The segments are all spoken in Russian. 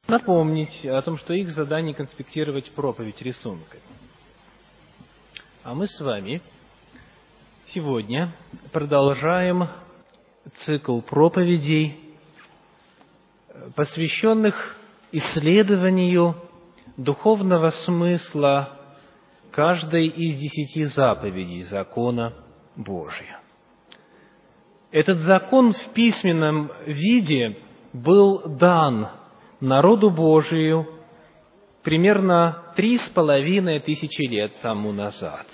напомнить о том, что их задание конспектировать проповедь рисунками. А мы с вами сегодня продолжаем цикл проповедей, посвященных исследованию духовного смысла каждой из 10 заповедей закона Божия. Этот закон в письменном виде был дан народу Божию примерно 3500 лет тому назад.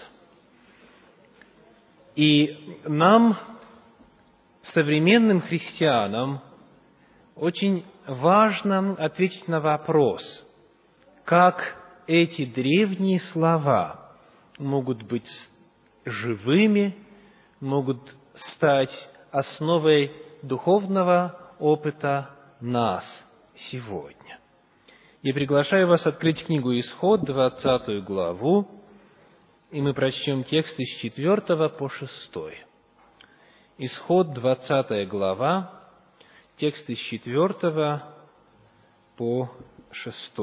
И нам, современным христианам, очень важно ответить на вопрос, как эти древние слова могут быть живыми, могут стать основой духовного опыта нас сегодня. Я приглашаю вас открыть книгу «Исход», 20 главу, и мы прочтем тексты с 4 по 6. Исход, 20 глава, тексты с 4 по 6.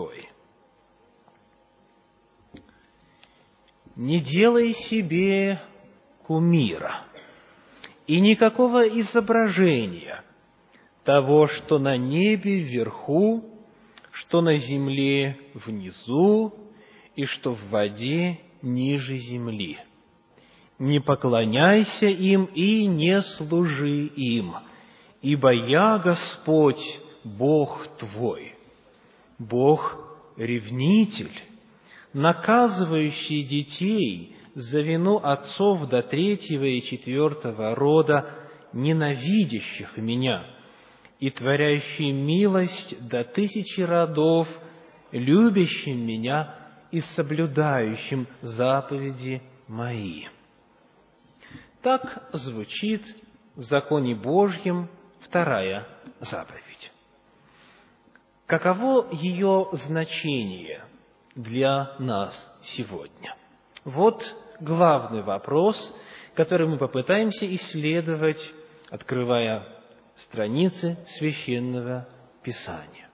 «Не делай себе кумира и никакого изображения того, что на небе вверху, что на земле внизу, и что в воде ниже земли. Не поклоняйся им и не служи им, ибо я Господь, Бог твой, Бог-ревнитель, наказывающий детей за вину отцов до 3-го и 4-го рода, ненавидящих Меня, и творящий милость до 1000 родов, любящим Меня и соблюдающим заповеди Мои». Так звучит в законе Божьем 2-я заповедь. Каково ее значение для нас сегодня? Вот главный вопрос, который мы попытаемся исследовать, открывая страницы Священного Писания.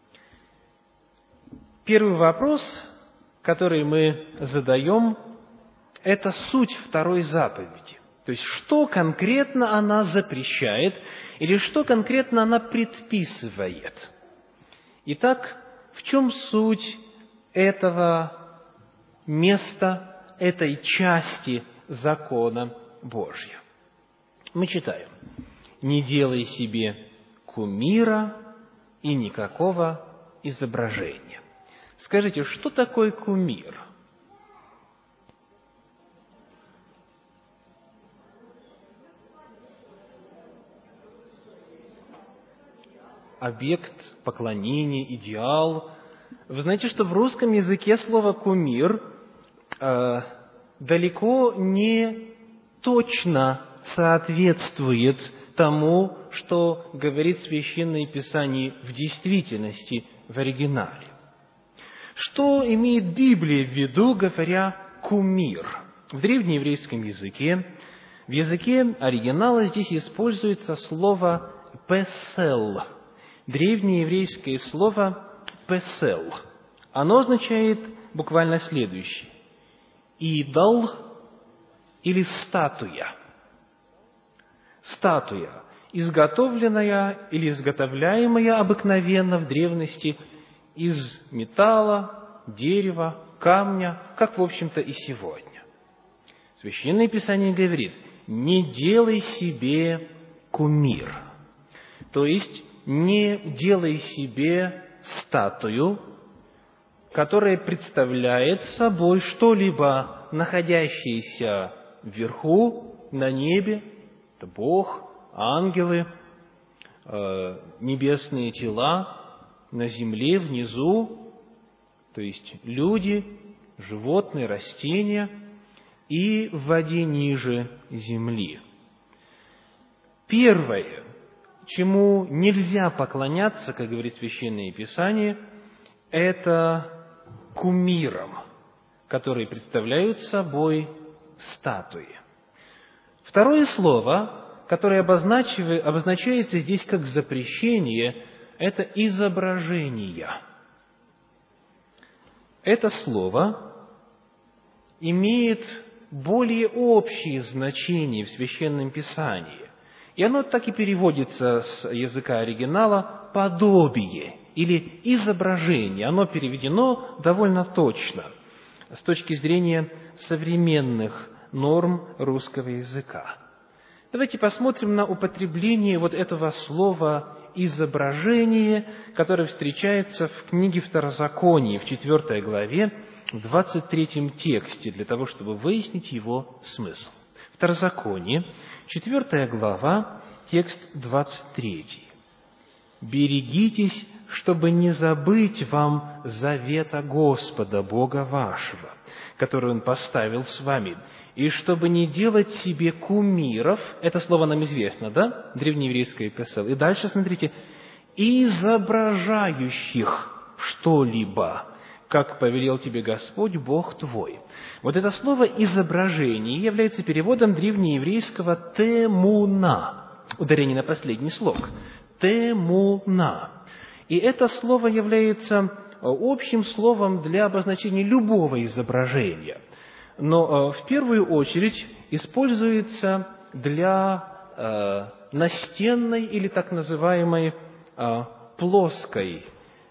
Первый вопрос, который мы задаем, это суть 2-й заповеди. То есть, что конкретно она запрещает или что конкретно она предписывает. Итак, в чем суть этого места, этой части закона Божьего? Мы читаем: «Не делай себе кумира и никакого изображения». Скажите, что такое кумир? Объект поклонения, идеал. Вы знаете, что в русском языке слово «кумир» далеко не точно соответствует тому, что говорит Священное Писание в действительности, в оригинале. Что имеет Библия в виду, говоря «кумир»? В древнееврейском языке, в языке оригинала здесь используется слово «песел». Древнееврейское слово «песел». Оно означает буквально следующее: идол или статуя. Статуя, изготовленная или изготовляемая обыкновенно в древности из металла, дерева, камня, как, в общем-то, и сегодня. Священное Писание говорит: не делай себе кумир. То есть, не делай себе статую, которая представляет собой что-либо, находящееся вверху, на небе, это Бог, ангелы, небесные тела, на земле, внизу, то есть люди, животные, растения, и в воде ниже земли. Первое, чему нельзя поклоняться, как говорит Священное Писание, это кумирам, которые представляют собой статуи. Второе слово, которое обозначается здесь как запрещение, – это изображения. Это слово имеет более общее значение в Священном Писании. И оно так и переводится с языка оригинала «подобие» или «изображение». Оно переведено довольно точно с точки зрения современных норм русского языка. Давайте посмотрим на употребление вот этого слова «изображение», которое встречается в книге Второзакония, в 4 главе, в 23 тексте, для того, чтобы выяснить его смысл. Второзаконие, 4 глава, текст 23. «Берегитесь, чтобы не забыть вам завета Господа, Бога вашего, который Он поставил с вами, и чтобы не делать себе кумиров». Это слово нам известно, да? Древнееврейское писал. И дальше, смотрите, «изображающих что-либо, как повелел тебе Господь, Бог твой». Вот это слово «изображение» является переводом древнееврейского «темуна». Ударение на последний слог. «Темуна». И это слово является общим словом для обозначения любого изображения. Но в первую очередь используется для настенной или так называемой плоского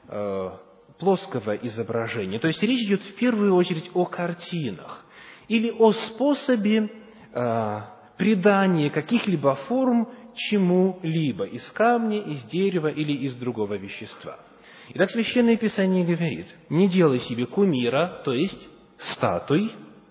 изображения. То есть речь идет в первую очередь о картинах или о способе придания каких-либо форм чему-либо из камня, из дерева или из другого вещества. Итак, Священное Писание говорит: не делай себе кумира, то есть статуй,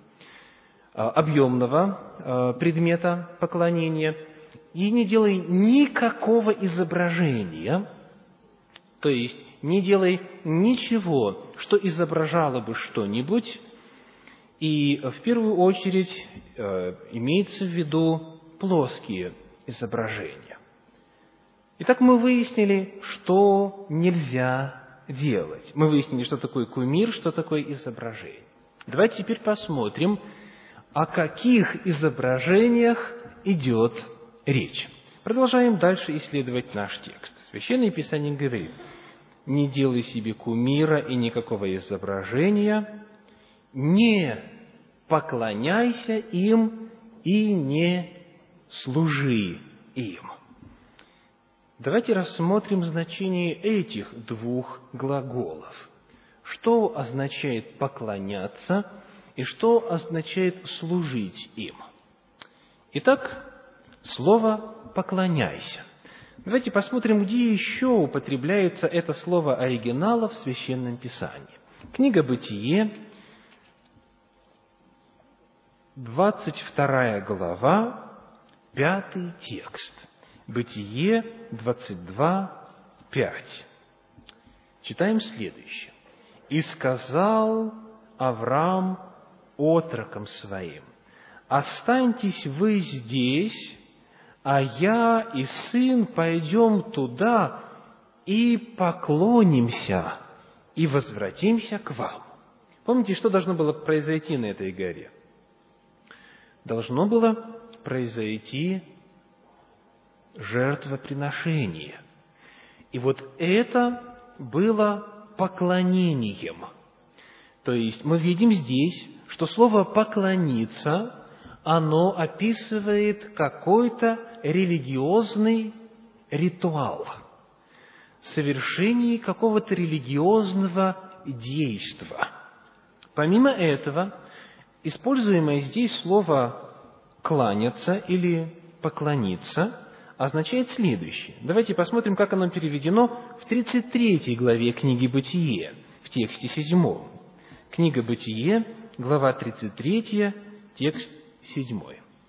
объемного предмета поклонения, и не делай никакого изображения, то есть не делай ничего, что изображало бы что-нибудь, и в первую очередь имеется в виду плоские изображения. Итак, мы выяснили, что нельзя делать. Мы выяснили, что такое кумир, что такое изображение. Давайте теперь посмотрим, о каких изображениях идет речь. Продолжаем дальше исследовать наш текст. Священное Писание говорит: не делай себе кумира и никакого изображения, не поклоняйся им и не служи им. Давайте рассмотрим значение этих двух глаголов. Что означает поклоняться и что означает служить им? Итак, слово «поклоняйся». Давайте посмотрим, где еще употребляется это слово оригинала в Священном Писании. Книга «Бытие», 22 глава, 5 текст. Бытие 22, 5. Читаем следующее. «И сказал Авраам отрокам своим: останьтесь вы здесь, а я и сын пойдем туда и поклонимся, и возвратимся к вам». Помните, что должно было произойти на этой горе? Должно было произойти жертвоприношение. И вот это было поклонением. То есть мы видим здесь, что слово «поклониться», оно описывает какой-то религиозный ритуал, совершение какого-то религиозного действия. Помимо этого, используемое здесь слово «кланяться» или «поклониться» означает следующее. Давайте посмотрим, как оно переведено в 33 главе книги «Бытие», в тексте 7. Книга «Бытие», глава 33, текст 7.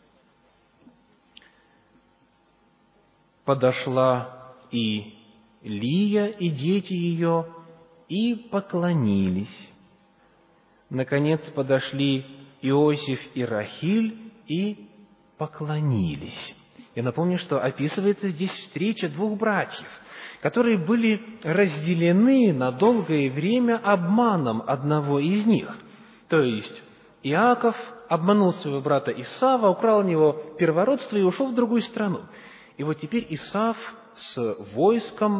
«Подошла и Лия, и дети ее, и поклонились. Наконец подошли Иосиф и Рахиль, и поклонились». Я напомню, что описывается здесь встреча двух братьев, которые были разделены на долгое время обманом одного из них. То есть Иаков обманул своего брата Исава, украл у него первородство и ушел в другую страну. И вот теперь Исав с войском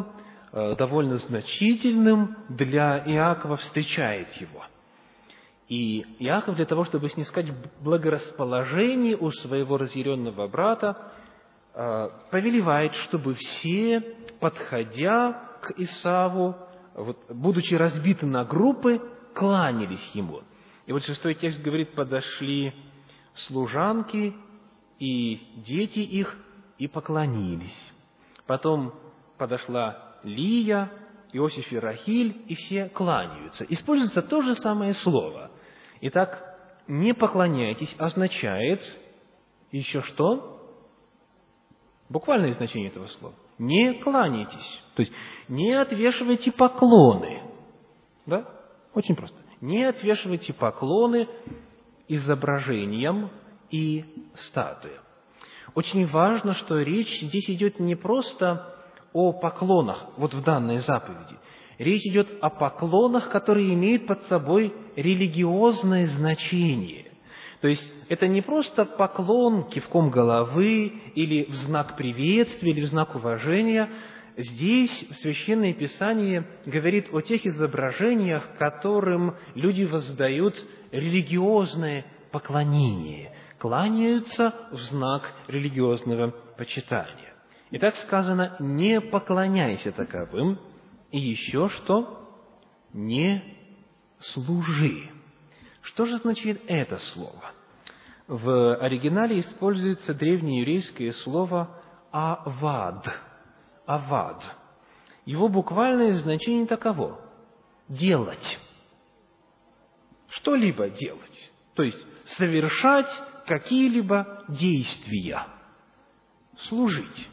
довольно значительным для Иакова, встречает его. И Иаков для того, чтобы снискать благорасположение у своего разъяренного брата, повелевает, чтобы все, подходя к Исаву, будучи разбиты на группы, кланялись ему. И вот 6 текст говорит: подошли служанки и дети их и поклонились. Потом подошла Лия, Иосиф и Рахиль, и все кланяются. Используется то же самое слово. Итак, «не поклоняйтесь» означает еще что? Буквальное значение этого слова. Не кланяйтесь. То есть, не отвешивайте поклоны. Да? Очень просто. Не отвешивайте поклоны изображениям и статуям. Очень важно, что речь здесь идет не просто о поклонах, вот в данной заповеди. Речь идет о поклонах, которые имеют под собой религиозное значение. То есть, это не просто поклон кивком головы, или в знак приветствия, или в знак уважения. Здесь Священное Писание говорит о тех изображениях, которым люди воздают религиозное поклонение, кланяются в знак религиозного почитания. И так сказано: не поклоняйся таковым, и еще что? Не служи. Что же значит это слово? В оригинале используется древнееврейское слово «авад». «Авад». Его буквальное значение таково: делать. Что-либо делать. То есть, совершать какие-либо действия. Служить.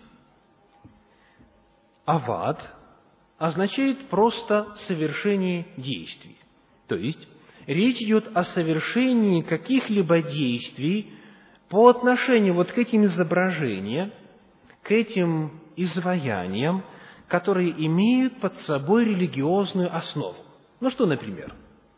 «Авад» означает просто совершение действий. То есть, речь идет о совершении каких-либо действий по отношению вот к этим изображениям, к этим изваяниям, которые имеют под собой религиозную основу. Ну что, например?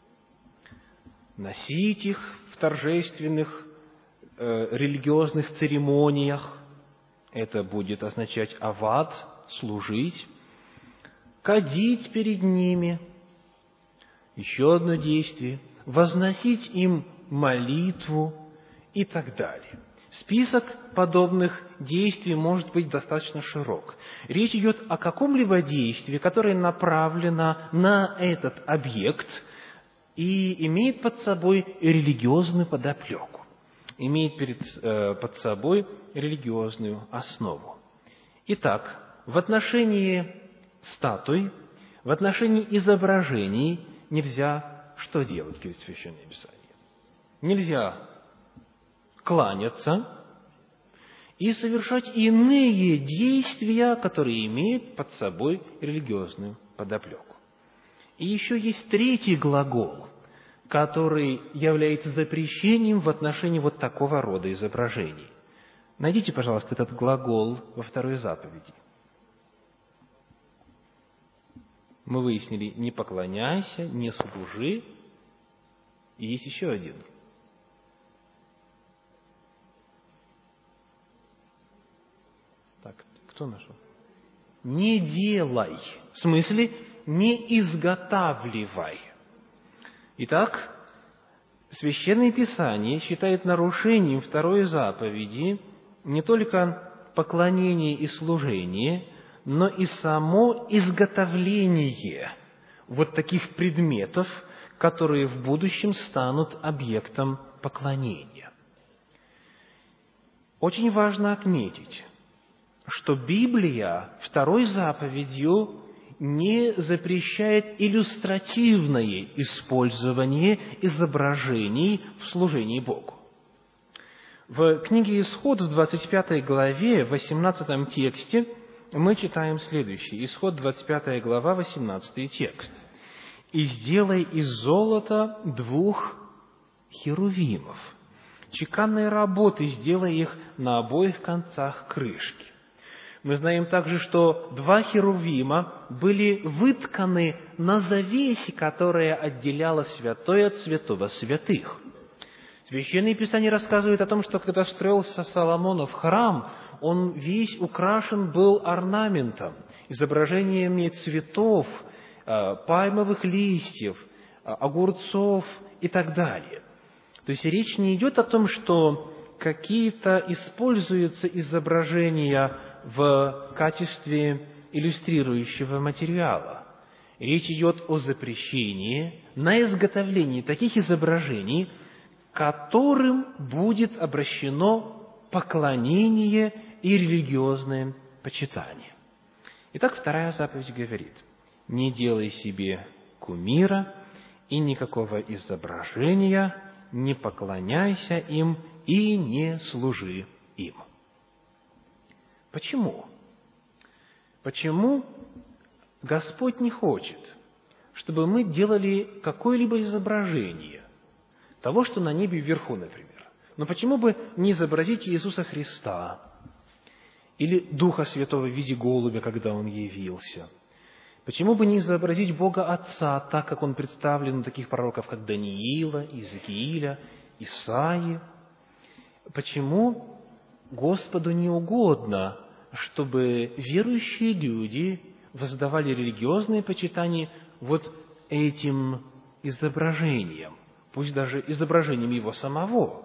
Носить их в торжественных религиозных церемониях, это будет означать авад, служить, кадить перед ними, еще одно действие, возносить им молитву и так далее. Список подобных действий может быть достаточно широк. Речь идет о каком-либо действии, которое направлено на этот объект и имеет под собой религиозную подоплеку, имеет под собой религиозную основу. Итак, в отношении статуй, в отношении изображений нельзя что делать, говорит Священное Писание? Нельзя кланяться и совершать иные действия, которые имеют под собой религиозную подоплеку. И еще есть третий глагол, который является запрещением в отношении вот такого рода изображений. Найдите, пожалуйста, этот глагол во второй заповеди. Мы выяснили: не поклоняйся, не служи. И есть еще один. Так, кто нашел? Не делай. В смысле, не изготавливай. Итак, Священное Писание считает нарушением второй заповеди не только поклонение и служение, но и само изготовление вот таких предметов, которые в будущем станут объектом поклонения. Очень важно отметить, что Библия второй заповедью не запрещает иллюстративное использование изображений в служении Богу. В книге Исход, в 25 главе, в 18 тексте, мы читаем следующее. Исход, 25 глава, 18 текст. «И сделай из золота 2 херувимов. Чеканной работы сделай их на обоих концах крышки». Мы знаем также, что 2 херувима были вытканы на завесе, которая отделяла святое от святого святых. Священное Писание рассказывает о том, что когда строился Соломонов храм, он весь украшен был орнаментом, изображениями цветов, пальмовых листьев, огурцов и так далее. То есть речь не идет о том, что какие-то используются изображения в качестве иллюстрирующего материала. Речь идет о запрещении на изготовление таких изображений, которым будет обращено поклонение и религиозное почитание. Итак, вторая заповедь говорит: не делай себе кумира и никакого изображения, не поклоняйся им и не служи им. Почему? Почему Господь не хочет, чтобы мы делали какое-либо изображение того, что на небе вверху, например? Но почему бы не изобразить Иисуса Христа или Духа Святого в виде голубя, когда Он явился? Почему бы не изобразить Бога Отца так, как Он представлен у таких пророков, как Даниила, Иезекииля, Исаии? Почему Господу не угодно, чтобы верующие люди воздавали религиозное почитание вот этим изображением, пусть даже изображением Его самого?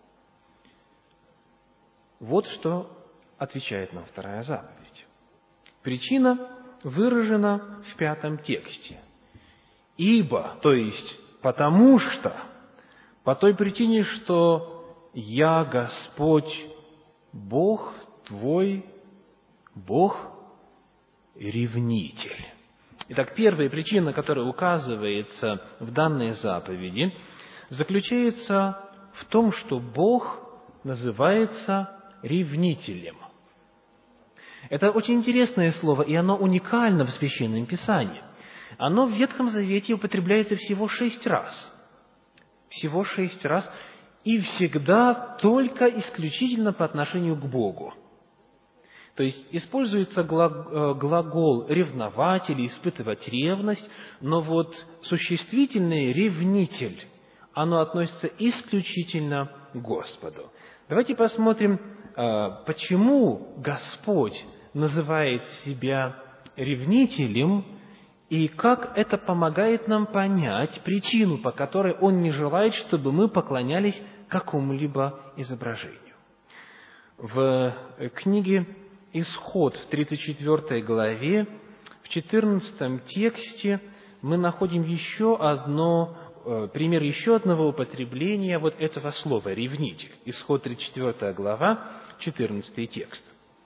Вот что отвечает нам вторая заповедь. Причина выражена в 5 тексте. «Ибо», то есть «потому что», по той причине, что «Я Господь, Бог твой, Бог ревнитель». Итак, первая причина, которая указывается в данной заповеди, заключается в том, что Бог называется ревнителем. Это очень интересное слово, и оно уникально в Священном Писании. Оно в Ветхом Завете употребляется всего 6 раз. Всего 6 раз, и всегда только исключительно по отношению к Богу. То есть используется глагол «ревновать» или «испытывать ревность», но вот существительное «ревнитель», оно относится исключительно к Господу. Давайте посмотрим, почему Господь называет себя ревнителем, и как это помогает нам понять причину, по которой Он не желает, чтобы мы поклонялись какому-либо изображению. В книге «Исход» в 34 главе, в 14 тексте мы находим пример еще одного употребления вот этого слова «ревнитель». Исход 34 глава, 14 текст.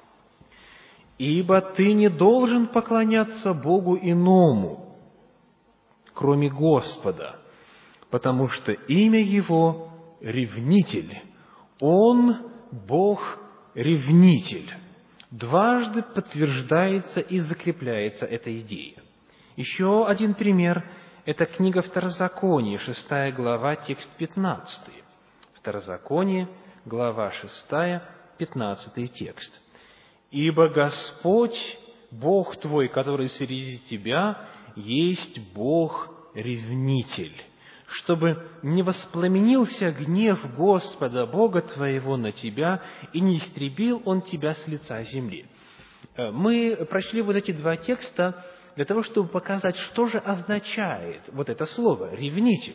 «Ибо ты не должен поклоняться Богу иному, кроме Господа, потому что имя Его – ревнитель, Он – Бог-ревнитель». Дважды подтверждается и закрепляется эта идея. Еще один пример – это книга Второзакония, 6 глава, текст 15. Второзаконие, глава 6, 15 текст. «Ибо Господь, Бог твой, который среди тебя, есть Бог-ревнитель, чтобы не воспламенился гнев Господа, Бога твоего, на тебя, и не истребил Он тебя с лица земли». Мы прочли вот эти 2 текста для того, чтобы показать, что же означает вот это слово «ревнитель».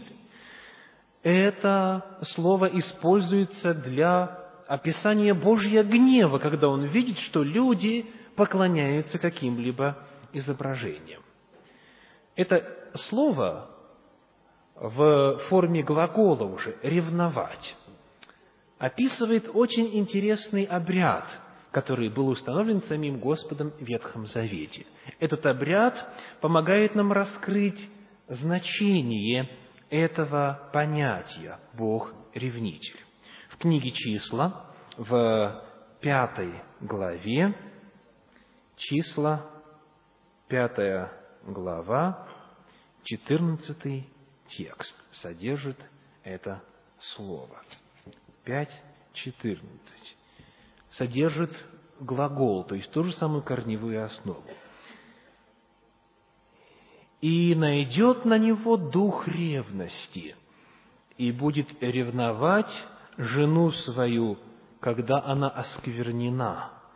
Это слово используется для описания Божьего гнева, когда Он видит, что люди поклоняются каким-либо изображениям. Это слово в форме глагола уже «ревновать» описывает очень интересный обряд, который был установлен самим Господом в Ветхом Завете. Этот обряд помогает нам раскрыть значение этого понятия «Бог-ревнитель». В книге «Числа», в 5 главе, «Числа», 5 глава, 14 текст содержит это слово. 5:14. Содержит глагол, то есть ту же самую корневую основу. «И найдет на него дух ревности, и будет ревновать жену свою, когда она осквернена,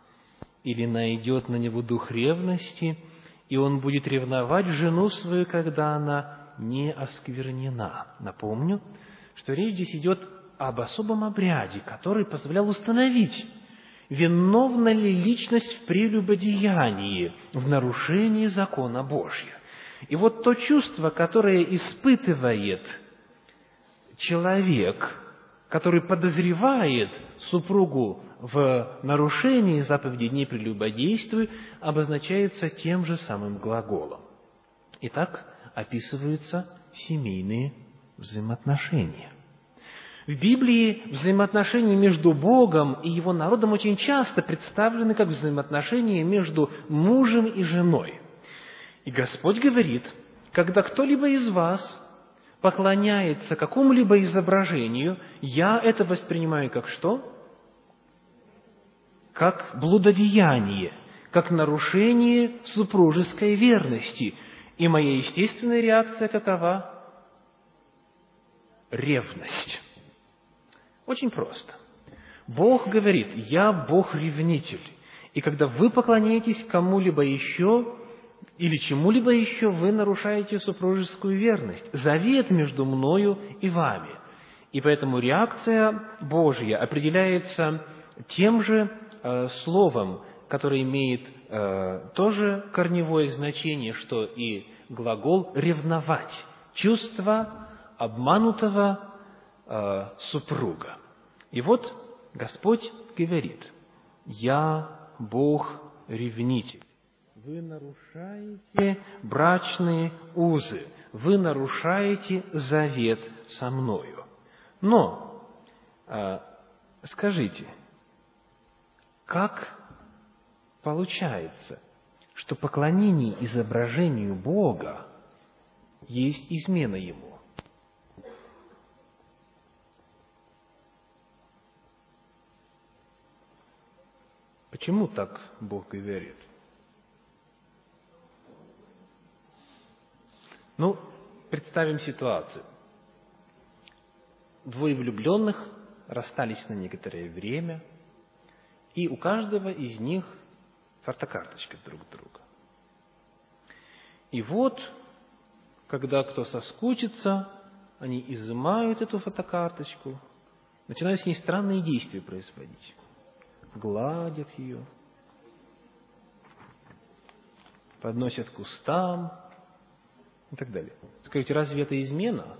или найдет на него дух ревности, и он будет ревновать жену свою, когда она не осквернена. Напомню, что речь здесь идет об особом обряде, который позволял установить, виновна ли личность в прелюбодеянии, в нарушении закона Божьего. И вот то чувство, которое испытывает человек, который подозревает супругу в нарушении заповеди «не прелюбодействуй», обозначается тем же самым глаголом. Итак, описываются семейные взаимоотношения. В Библии взаимоотношения между Богом и Его народом очень часто представлены как взаимоотношения между мужем и женой. И Господь говорит, когда кто-либо из вас поклоняется какому-либо изображению, я это воспринимаю как что? Как блудодеяние, как нарушение супружеской верности. И моя естественная реакция какова? Ревность. Очень просто. Бог говорит, я Бог-ревнитель. И когда вы поклоняетесь кому-либо еще или чему-либо еще, вы нарушаете супружескую верность, завет между мною и вами. И поэтому реакция Божья определяется тем же словом, которое имеет тоже корневое значение, что и глагол «ревновать», чувство обманутого супруга. И вот Господь говорит, «Я Бог-ревнитель». Вы нарушаете брачные узы, вы нарушаете завет со мною. Но, скажите, как получается, что поклонение изображению Бога есть измена Ему? Почему так Бог говорит? Представим ситуацию. Двое влюбленных расстались на некоторое время, и у каждого из них фотокарточка друг друга. И вот, когда кто соскучится, они изымают эту фотокарточку, начинают с ней странные действия производить. Гладят ее, подносят к устам и так далее. Скажите, разве это измена?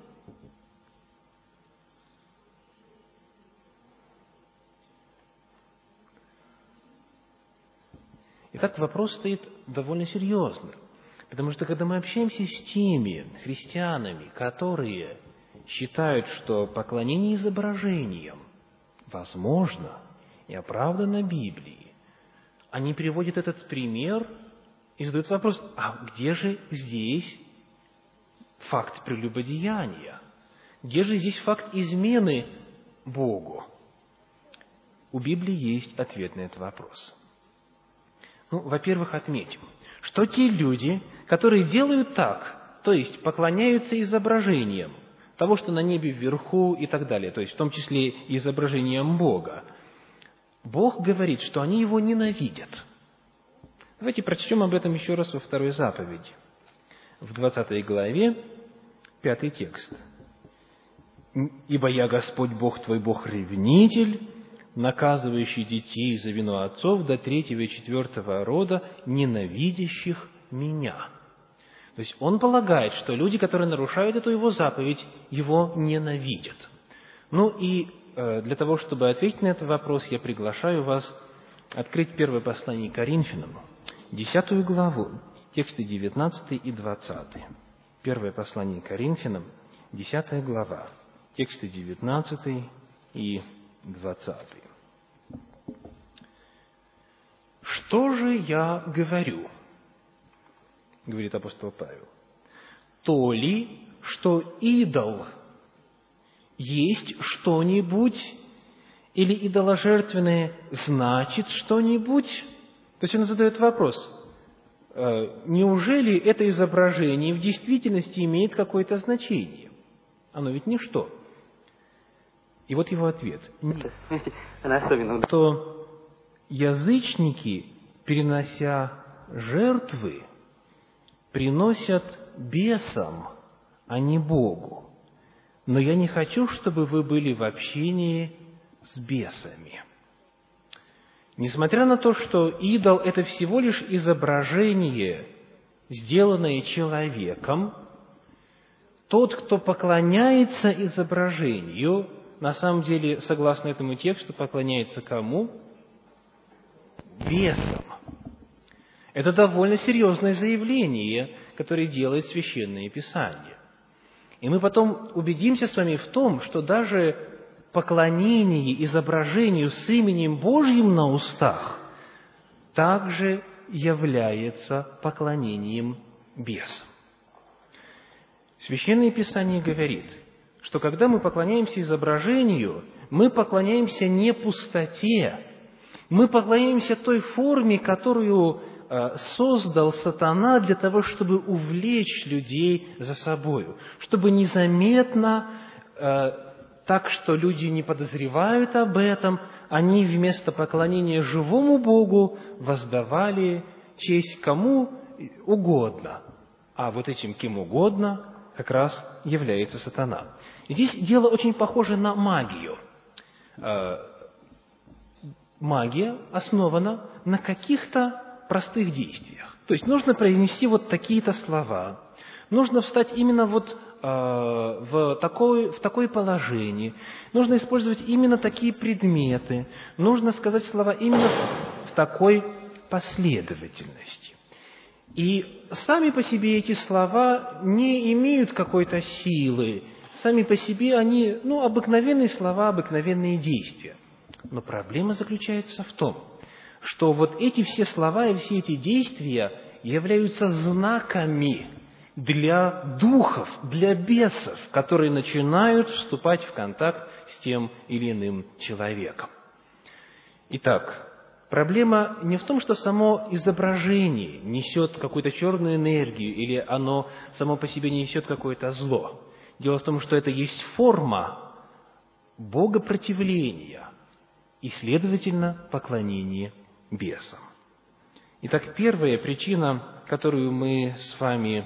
Итак, вопрос стоит довольно серьезно. Потому что, когда мы общаемся с теми христианами, которые считают, что поклонение изображениям возможно и оправдано Библией, они приводят этот пример и задают вопрос, а где же здесь факт прелюбодеяния? Где же здесь факт измены Богу? У Библии есть ответ на этот вопрос. Во-первых, отметим, что те люди, которые делают так, то есть поклоняются изображениям того, что на небе вверху и так далее, то есть в том числе изображениям Бога, Бог говорит, что они Его ненавидят. Давайте прочтем об этом еще раз во второй заповеди. В 20 главе, 5 текст. «Ибо я Господь Бог твой, Бог-ревнитель, наказывающий детей за вину отцов до 3-го и 4-го рода, ненавидящих Меня». То есть Он полагает, что люди, которые нарушают эту Его заповедь, Его ненавидят. Для того, чтобы ответить на этот вопрос, я приглашаю вас открыть первое послание Коринфянам, 10 главу, тексты 19 и 20. Первое послание Коринфянам, 10 глава, тексты 19 и 20. «Что же я говорю?» — говорит апостол Павел. «То ли, что идол есть что-нибудь, или идоложертвенное значит что-нибудь?» То есть он задает вопрос, неужели это изображение в действительности имеет какое-то значение? Оно ведь ничто. И вот его ответ. Нет. Что язычники перенося жертвы, приносят бесам, а не Богу. Но я не хочу, чтобы вы были в общении с бесами». Несмотря на то, что идол – это всего лишь изображение, сделанное человеком, тот, кто поклоняется изображению, на самом деле, согласно этому тексту, поклоняется кому? Бесам. Это довольно серьезное заявление, которое делает Священное Писание. И мы потом убедимся с вами в том, что даже поклонение изображению с именем Божьим на устах также является поклонением бесам. Священное Писание говорит, что когда мы поклоняемся изображению, мы поклоняемся не пустоте, мы поклоняемся той форме, которую создал сатана для того, чтобы увлечь людей за собою, чтобы незаметно, так что люди не подозревают об этом, они вместо поклонения живому Богу воздавали честь кому угодно, а вот этим кем угодно как раз является сатана. И здесь дело очень похоже на магию. Магия основана на каких-то простых действиях. То есть нужно произнести вот такие-то слова, нужно встать именно вот в такое положение, нужно использовать именно такие предметы, нужно сказать слова именно в такой последовательности. И сами по себе эти слова не имеют какой-то силы, сами по себе они, обыкновенные слова, обыкновенные действия. Но проблема заключается в том, что вот эти все слова и все эти действия являются знаками для духов, для бесов, которые начинают вступать в контакт с тем или иным человеком. Итак, проблема не в том, что само изображение несет какую-то черную энергию или оно само по себе несет какое-то зло. Дело в том, что это есть форма богопротивления и, следовательно, поклонение бесам. Итак, первая причина, которую мы с вами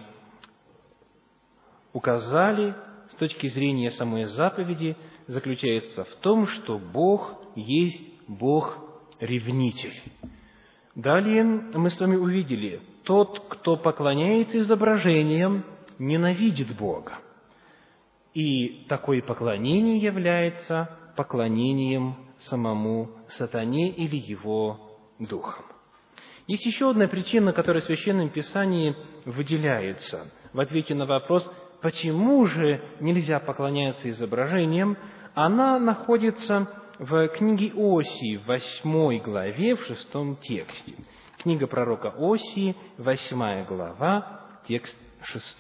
указали с точки зрения самой заповеди, заключается в том, что Бог есть Бог-ревнитель. Далее мы с вами увидели, тот, кто поклоняется изображениям, ненавидит Бога. И такое поклонение является поклонением самому сатане или его духам. Есть еще одна причина, которая в Священном Писании выделяется в ответе на вопрос, почему же нельзя поклоняться изображениям. Она находится в книге Осии, в 8 главе, в 6 тексте. Книга пророка Осии, 8 глава, текст 6.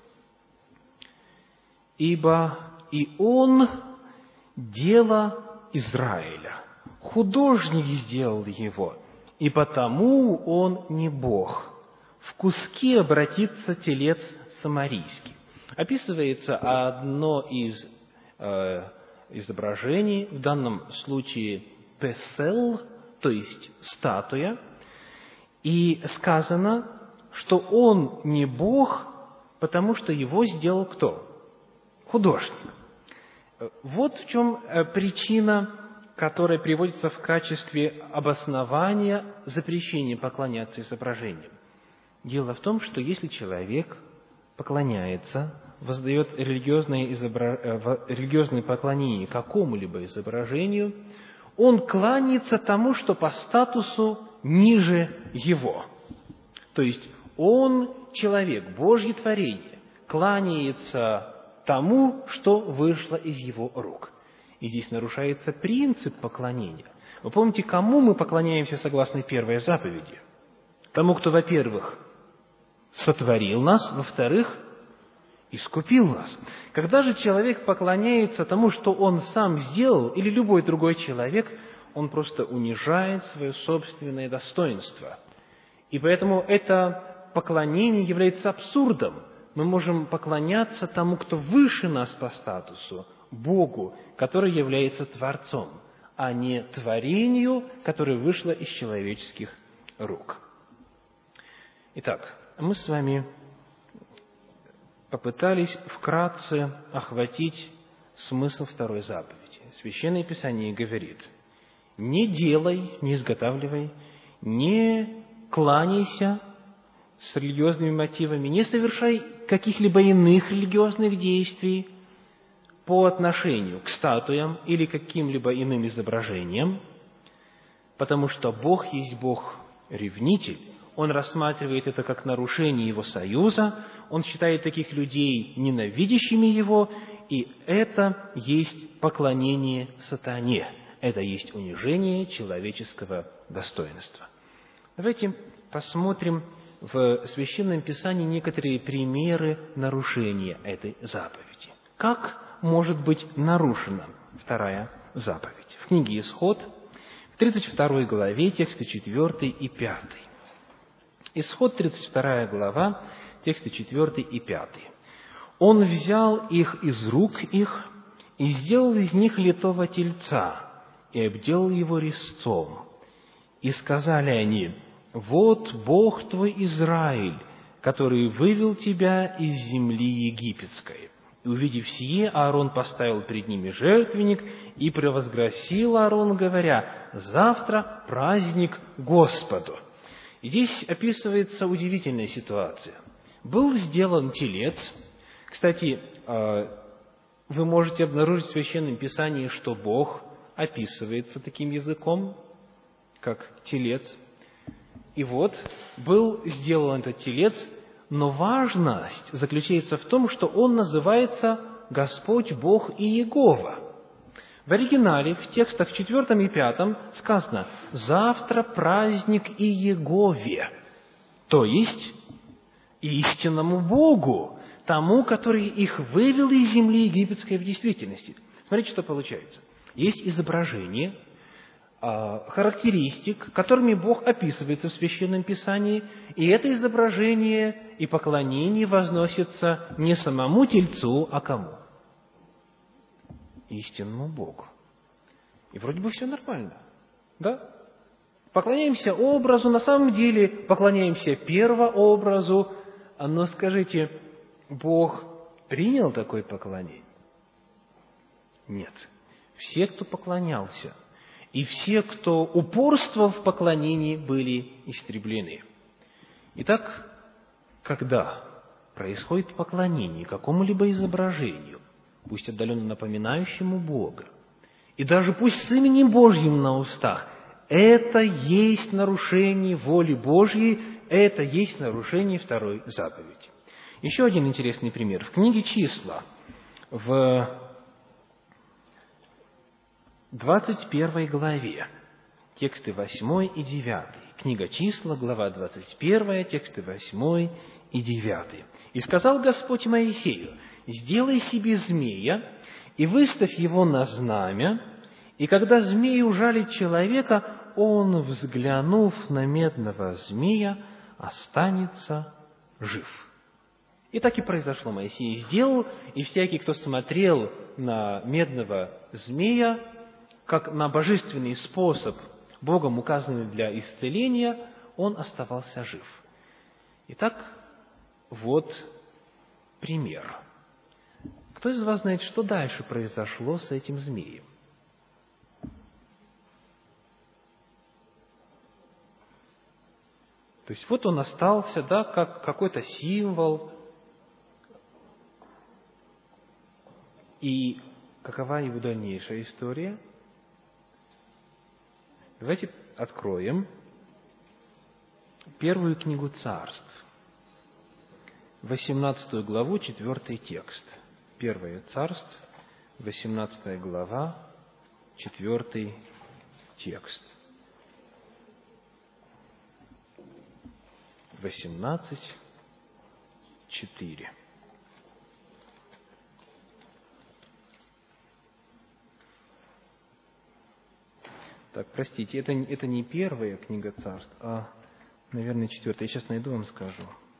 «Ибо и он дело Израиля, художник сделал его, и потому он не Бог. В куски обратится телец самарийский». Описывается одно из изображений, в данном случае песел, то есть статуя, и сказано, что он не Бог, потому что его сделал кто? Художник. Вот в чем причина, которая приводится в качестве обоснования запрещения поклоняться изображениям. Дело в том, что если человек поклоняется, воздает религиозное поклонение какому-либо изображению, он кланяется тому, что по статусу ниже его. То есть он, человек, Божье творение, кланяется тому, что вышло из его рук. И здесь нарушается принцип поклонения. Вы помните, кому мы поклоняемся согласно первой заповеди? Тому, кто, во-первых, сотворил нас, во-вторых, искупил нас. Когда же человек поклоняется тому, что он сам сделал, или любой другой человек, он просто унижает свое собственное достоинство. И поэтому это поклонение является абсурдом. Мы можем поклоняться тому, кто выше нас по статусу, Богу, который является Творцом, а не творению, которое вышло из человеческих рук. Итак, мы с вами попытались вкратце охватить смысл второй заповеди. Священное Писание говорит: не делай, не изготавливай, не кланяйся с религиозными мотивами, не совершай каких-либо иных религиозных действий по отношению к статуям или каким-либо иным изображениям, потому что Бог есть Бог-ревнитель. Он рассматривает это как нарушение Его союза, Он считает таких людей ненавидящими Его, и это есть поклонение сатане, это есть унижение человеческого достоинства. Давайте посмотрим в Священном Писании некоторые примеры нарушения этой заповеди. Как может быть нарушена вторая заповедь? В книге Исход, в 32 главе, тексты 4 и 5. Исход, 32 глава, тексты 4 и 5. «Он взял их из рук их и сделал из них литого тельца, и обделал его резцом. И сказали они: вот Бог твой Израиль, который вывел тебя из земли египетской. И, увидев сие, Аарон поставил пред ними жертвенник, и провозгласил Аарон, говоря: завтра праздник Господу». И здесь описывается удивительная ситуация. Был сделан телец. Кстати, вы можете обнаружить в Священном Писании, что Бог описывается таким языком, как телец. И вот, был сделан этот телец, но важность заключается в том, что он называется Господь Бог Иегова. В оригинале, в текстах 4 и 5 сказано: «Завтра праздник Иегове», то есть истинному Богу, тому, который их вывел из земли египетской в действительности. Смотрите, что получается. Есть изображение характеристик, которыми Бог описывается в Священном Писании, и это изображение и поклонение возносится не самому тельцу, а кому? Истинному Богу. И вроде бы все нормально, да? Поклоняемся образу, на самом деле поклоняемся первообразу, но скажите, Бог принял такое поклонение? Нет. Все, кто поклонялся, и все, кто упорствовал в поклонении, были истреблены. Итак, когда происходит поклонение какому-либо изображению, пусть отдаленно напоминающему Бога, и даже пусть с именем Божьим на устах, это есть нарушение воли Божьей, это есть нарушение второй заповеди. Еще один интересный пример. В книге «Числа», в 21 главе, тексты 8 и 9. Книга «Числа», глава 21, тексты 8 и 9. «И сказал Господь Моисею: сделай себе змея, и выставь его на знамя, и когда змей ужалит человека, он, взглянув на медного змея, останется жив». И так и произошло. Моисей сделал, и всякий, кто смотрел на медного змея, как на божественный способ, Богом указанный для исцеления, он оставался жив. Итак, вот пример. Кто из вас знает, что дальше произошло с этим змеем? То есть вот он остался, да, как какой-то символ. И какова его дальнейшая история? Давайте откроем первую книгу Царств, 18 главу, 4 текст. Первое Царств, 18 глава, 4 текст. 18, 4. Так, простите, это не первая книга Царств, а, наверное, 4. Я сейчас найду, вам скажу.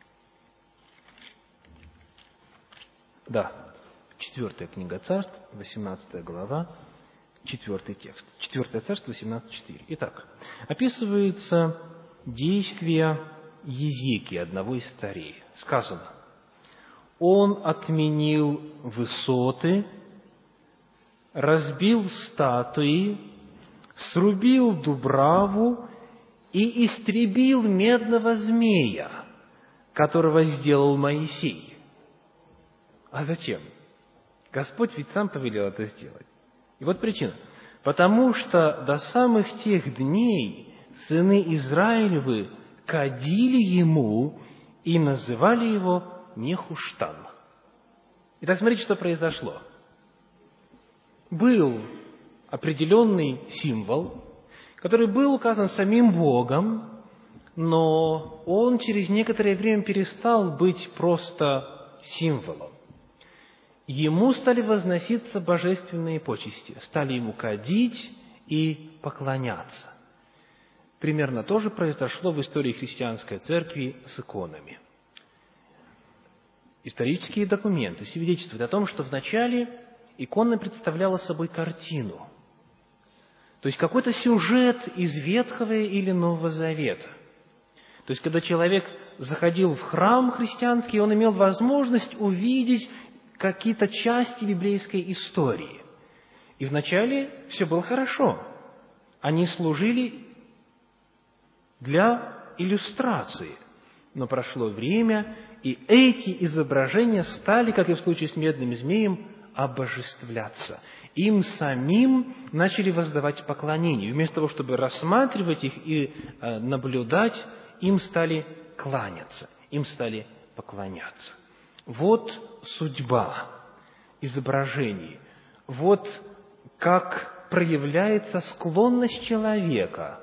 Да, 4 книга Царств, 18 глава, 4 текст. 4 Царство, 18:4. Итак, описывается действия Езекии, одного из царей. Сказано: «Он отменил высоты, разбил статуи, срубил дубраву и истребил медного змея, которого сделал Моисей». А зачем? Господь ведь сам повелел это сделать. И вот причина. Потому что до самых тех дней сыны Израилевы кадили ему и называли его Нехуштан. Итак, смотрите, что произошло. Был определенный символ, который был указан самим Богом, но он через некоторое время перестал быть просто символом. Ему стали возноситься божественные почести, стали ему кадить и поклоняться. Примерно то же произошло в истории христианской церкви с иконами. Исторические документы свидетельствуют о том, что вначале икона представляла собой картину, то есть какой-то сюжет из Ветхого или Нового Завета. То есть, когда человек заходил в храм христианский, он имел возможность увидеть какие-то части библейской истории. И вначале все было хорошо. Они служили для иллюстрации. Но прошло время, и эти изображения стали, как и в случае с медным змеем, обожествляться. Им самим начали воздавать поклонение. Вместо того, чтобы рассматривать их и наблюдать, им стали кланяться, им стали поклоняться. Вот судьба изображений. Вот как проявляется склонность человека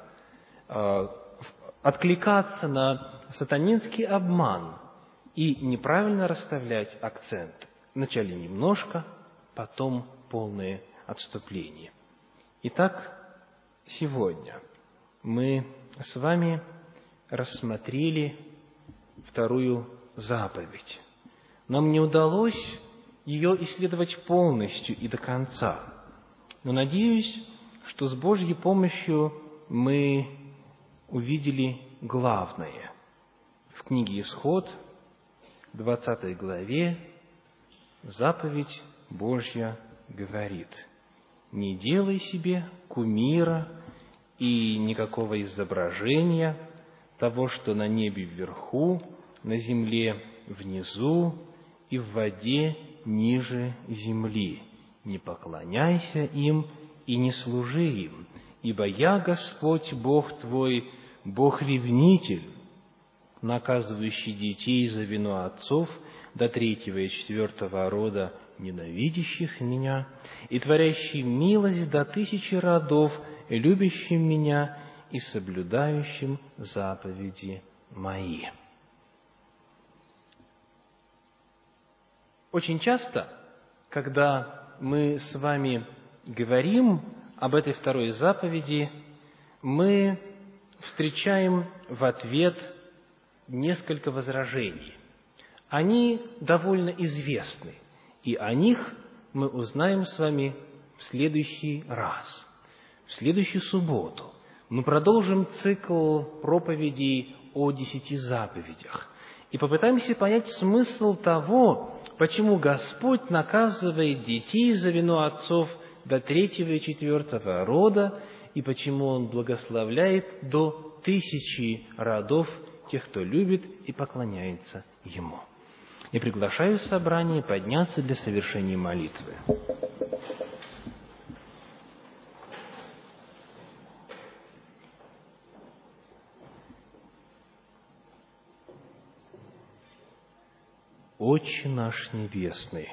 откликаться на сатанинский обман и неправильно расставлять акцент. Вначале немножко, потом полное отступление. Итак, сегодня мы с вами рассмотрели вторую заповедь. Нам не удалось ее исследовать полностью и до конца. Но надеюсь, что с Божьей помощью мы увидели главное. В книге «Исход», 20 главе, заповедь Божья говорит: «Не делай себе кумира и никакого изображения того, что на небе вверху, на земле внизу и в воде ниже земли. Не поклоняйся им и не служи им, ибо я, Господь, Бог твой, Бог-ревнитель, наказывающий детей за вину отцов до 3-го и 4-го рода, ненавидящих меня, и творящий милость до 1000 родов, любящим меня и соблюдающим заповеди мои». Очень часто, когда мы с вами говорим об этой второй заповеди, мы встречаем в ответ несколько возражений. Они довольно известны, и о них мы узнаем с вами в следующий раз, в следующую субботу. Мы продолжим цикл проповедей о 10 заповедях и попытаемся понять смысл того, почему Господь наказывает детей за вину отцов до 3-го и 4-го рода, и почему Он благословляет до 1000 родов тех, кто любит и поклоняется Ему. Я приглашаю собрание подняться для совершения молитвы. Отче наш Небесный,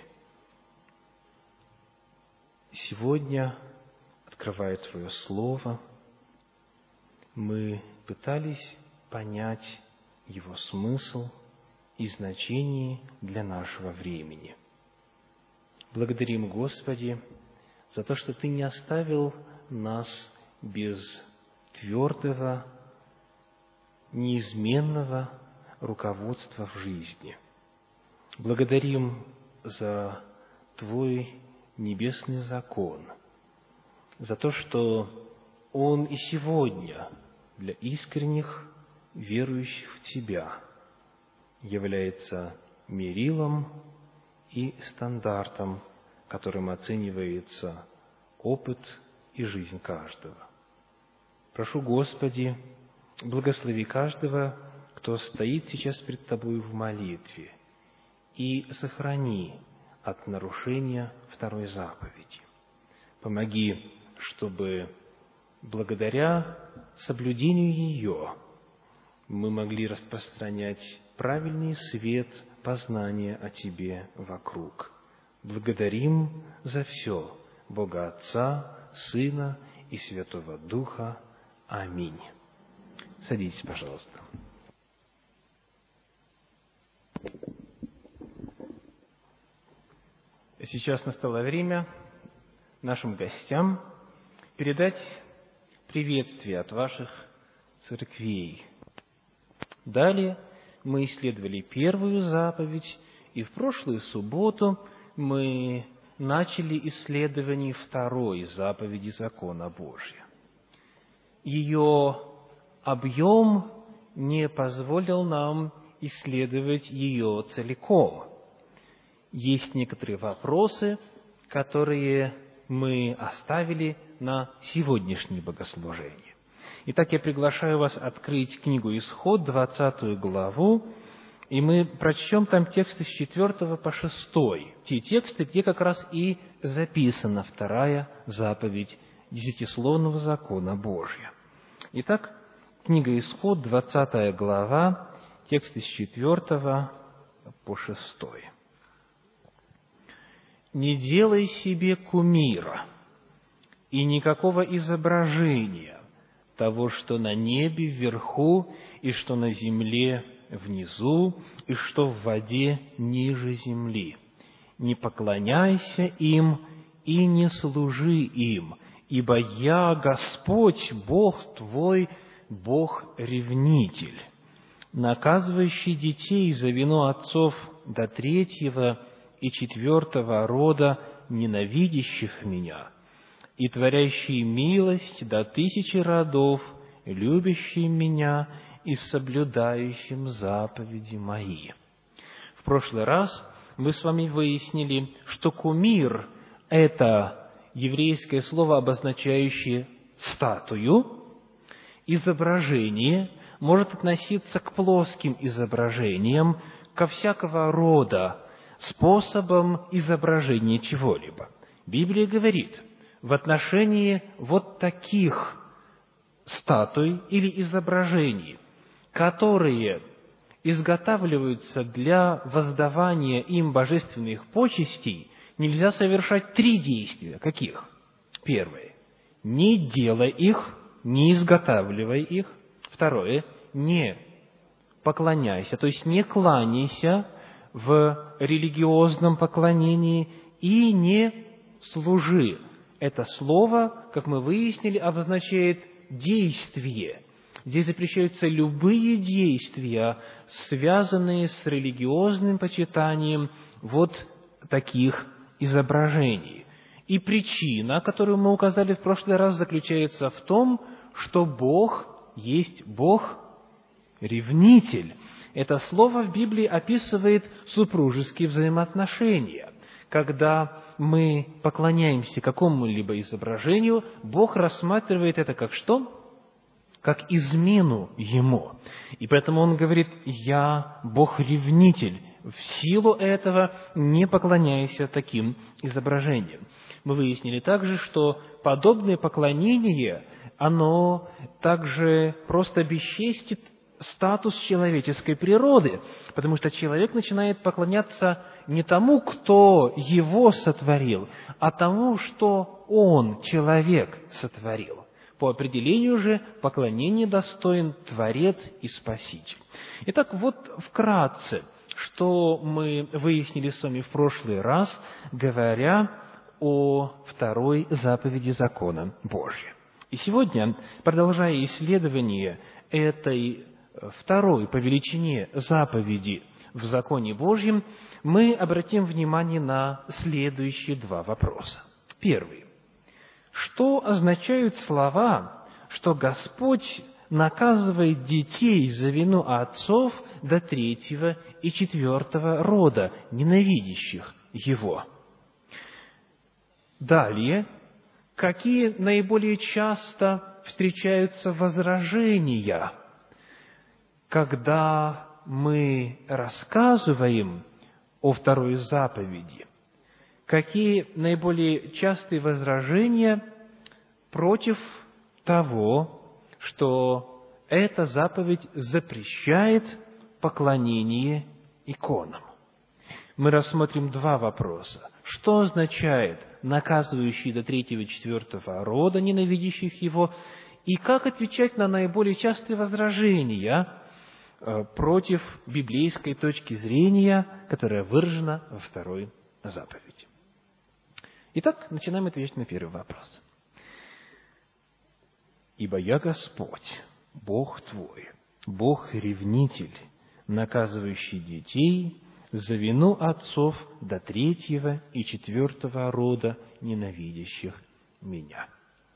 сегодня, открывая Твое Слово, мы пытались понять его смысл и значение для нашего времени. Благодарим, Господи, за то, что Ты не оставил нас без твердого, неизменного руководства в жизни. Благодарим за Твой небесный закон, за то, что Он и сегодня для искренних верующих в Тебя является мерилом и стандартом, которым оценивается опыт и жизнь каждого. Прошу, Господи, благослови каждого, кто стоит сейчас пред Тобою в молитве, и сохрани от нарушения второй заповеди. Помоги, чтобы благодаря соблюдению ее мы могли распространять правильный свет познания о Тебе вокруг. Благодарим за все Бога Отца, Сына и Святого Духа. Аминь. Садитесь, пожалуйста. Сейчас настало время нашим гостям передать приветствие от ваших церквей. Далее мы исследовали первую заповедь, и в прошлую субботу мы начали исследование второй заповеди закона Божия. Ее объем не позволил нам исследовать ее целиком. Есть некоторые вопросы, которые мы оставили на сегодняшнее богослужение. Итак, я приглашаю вас открыть книгу Исход, 20 главу, и мы прочтем там тексты с 4 по 6, те тексты, где как раз и записана вторая заповедь десятисловного закона Божия. Итак, книга Исход, 20 глава, тексты с 4 по 6. «Не делай себе кумира и никакого изображения того, что на небе вверху, и что на земле внизу, и что в воде ниже земли. Не поклоняйся им и не служи им, ибо я, Господь, Бог твой, Бог-ревнитель, наказывающий детей за вину отцов до 3-го и 4-го рода, ненавидящих Меня, и творящий милость до 1000 родов, любящий Меня и соблюдающим заповеди Мои». В прошлый раз мы с вами выяснили, что кумир – это еврейское слово, обозначающее статую. Изображение может относиться к плоским изображениям, ко всякого рода способам изображения чего-либо. Библия говорит, в отношении вот таких статуй или изображений, которые изготавливаются для воздавания им божественных почестей, нельзя совершать 3 действия. Каких? Первое. Не делай их, не изготавливай их. Второе. Не поклоняйся, то есть не кланяйся в религиозном поклонении и не служи. Это слово, как мы выяснили, обозначает действие. Здесь запрещаются любые действия, связанные с религиозным почитанием вот таких изображений. И причина, которую мы указали в прошлый раз, заключается в том, что Бог есть Бог-ревнитель. Это слово в Библии описывает супружеские взаимоотношения. Когда мы поклоняемся какому-либо изображению, Бог рассматривает это как что? Как измену Ему. И поэтому Он говорит: «Я Бог-ревнитель, в силу этого не поклоняйся таким изображениям». Мы выяснили также, что подобное поклонение, оно также просто бесчестит статус человеческой природы, потому что человек начинает поклоняться не тому, кто его сотворил, а тому, что он, человек, сотворил. По определению же поклонение достоин Творец и Спаситель. Итак, вот вкратце, что мы выяснили с вами в прошлый раз, говоря о второй заповеди закона Божия. И сегодня, продолжая исследование этой второй по величине заповеди в законе Божьем, мы обратим внимание на следующие 2 вопроса. Первый. Что означают слова, что Господь наказывает детей за вину отцов до 3-го и 4-го рода, ненавидящих его. Далее, какие наиболее часто встречаются возражения, когда мы рассказываем о второй заповеди? Какие наиболее частые возражения против того, что эта заповедь запрещает поклонение иконам? Мы рассмотрим два вопроса. Что означает наказывающий до 3-го и 4-го рода, ненавидящих его, и как отвечать на наиболее частые возражения против библейской точки зрения, которая выражена во второй заповеди. Итак, начинаем отвечать на первый вопрос. «Ибо я Господь, Бог твой, Бог-ревнитель, наказывающий детей за вину отцов до 3-го и 4-го рода, ненавидящих меня».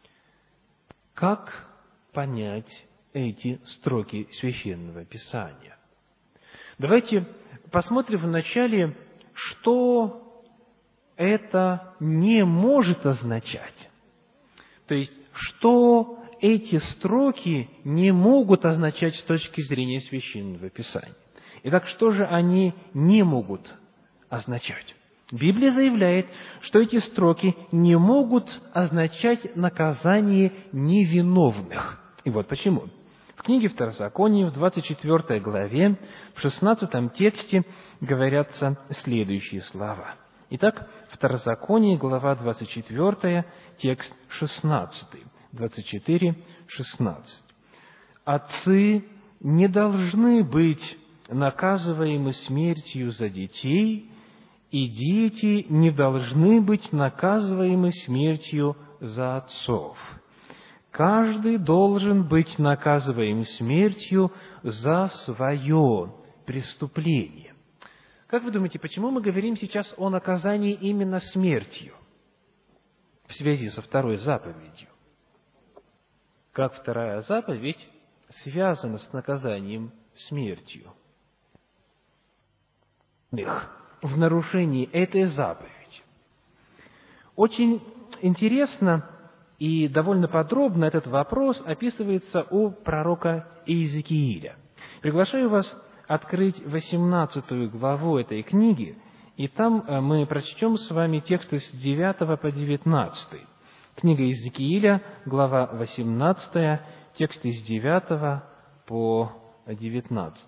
Как понять эти строки Священного Писания? Давайте посмотрим вначале, что это не может означать. То есть, что эти строки не могут означать с точки зрения Священного Писания. Итак, что же они не могут означать? Библия заявляет, что эти строки не могут означать наказание невиновных. И вот почему. В книге Второзакония, в 24 главе, в 16 тексте говорятся следующие слова. Итак, Второзаконие, глава 24, текст 16. 24, 16. «Отцы не должны быть наказываемы смертью за детей, и дети не должны быть наказываемы смертью за отцов. Каждый должен быть наказываем смертью за свое преступление». Как вы думаете, почему мы говорим сейчас о наказании именно смертью в связи со второй заповедью? Как вторая заповедь связана с наказанием смертью? В нарушении этой заповеди. Очень интересно и довольно подробно этот вопрос описывается у пророка Иезекииля. Приглашаю вас открыть 18 главу этой книги, и там мы прочтем с вами тексты с 9 по 19. Книга Иезекииля, глава 18, тексты с 9 по 19.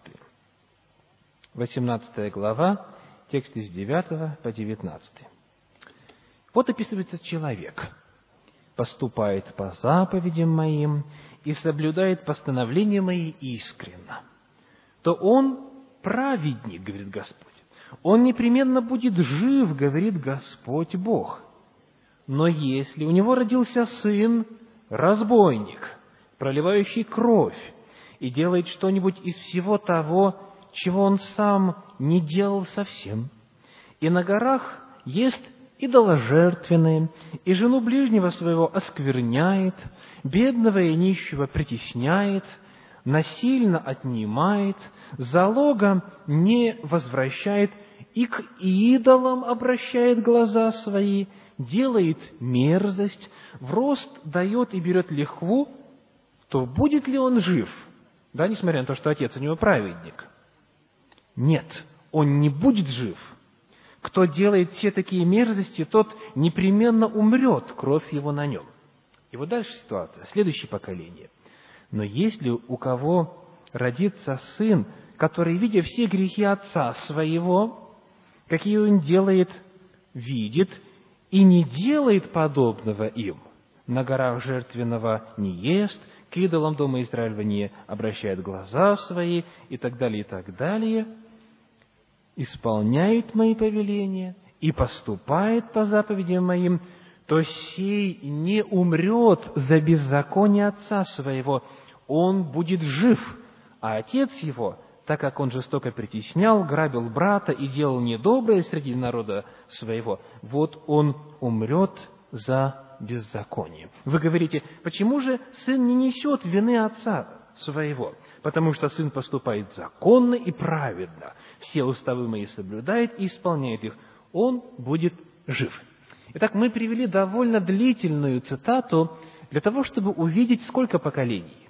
18 глава, тексты с 9 по 19. Вот описывается человек. «Поступает по заповедям моим и соблюдает постановления мои искренно, то он праведник, говорит Господь. Он непременно будет жив, говорит Господь Бог. Но если у него родился сын, разбойник, проливающий кровь, и делает что-нибудь из всего того, чего он сам не делал совсем, и на горах ест идоложертвенное, и жену ближнего своего оскверняет, бедного и нищего притесняет, насильно отнимает, залога не возвращает, и к идолам обращает глаза свои, делает мерзость, в рост дает и берет лихву, то будет ли он жив? Да, несмотря на то, что отец у него праведник. Нет, он не будет жив. Кто делает все такие мерзости, тот непременно умрет, кровь его на нем. И вот дальше ситуация, следующее поколение. Но если у кого родится сын, который, видя все грехи отца своего, какие он делает, видит, и не делает подобного им, на горах жертвенного не ест, к идолам дома Израилева не обращает глаза свои, и так далее, исполняет мои повеления и поступает по заповедям моим, то сей не умрет за беззаконие отца своего, он будет жив, а отец его, так как он жестоко притеснял, грабил брата и делал недоброе среди народа своего, вот он умрет за беззаконие. Вы говорите, почему же сын не несет вины отца? своего, потому что сын поступает законно и праведно, все уставы мои соблюдает и исполняет их, он будет жив». Итак, мы привели довольно длительную цитату для того, чтобы увидеть, сколько поколений.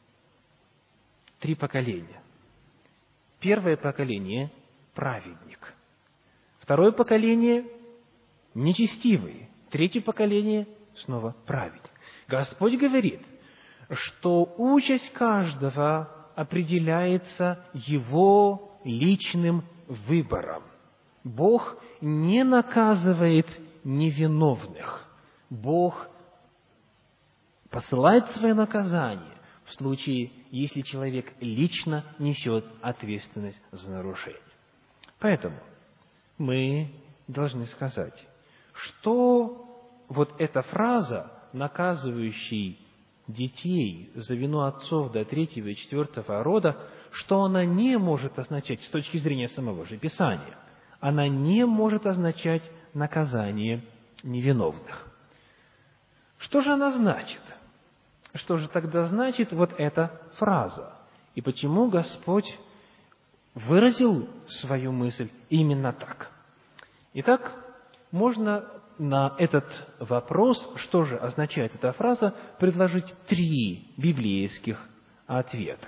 3 поколения. Первое поколение – праведник. Второе поколение – нечестивый. Третье поколение – снова праведник. Господь говорит, что участь каждого определяется его личным выбором. Бог не наказывает невиновных. Бог посылает свое наказание в случае, если человек лично несет ответственность за нарушение. Поэтому мы должны сказать, что вот эта фраза, наказывающая детей за вину отцов до 3-го и 4-го рода, что она не может означать с точки зрения самого же Писания. Она не может означать наказание невиновных. Что же она значит? Что же тогда значит вот эта фраза? И почему Господь выразил свою мысль именно так? Итак, можно на этот вопрос, что же означает эта фраза, предложить 3 библейских ответа.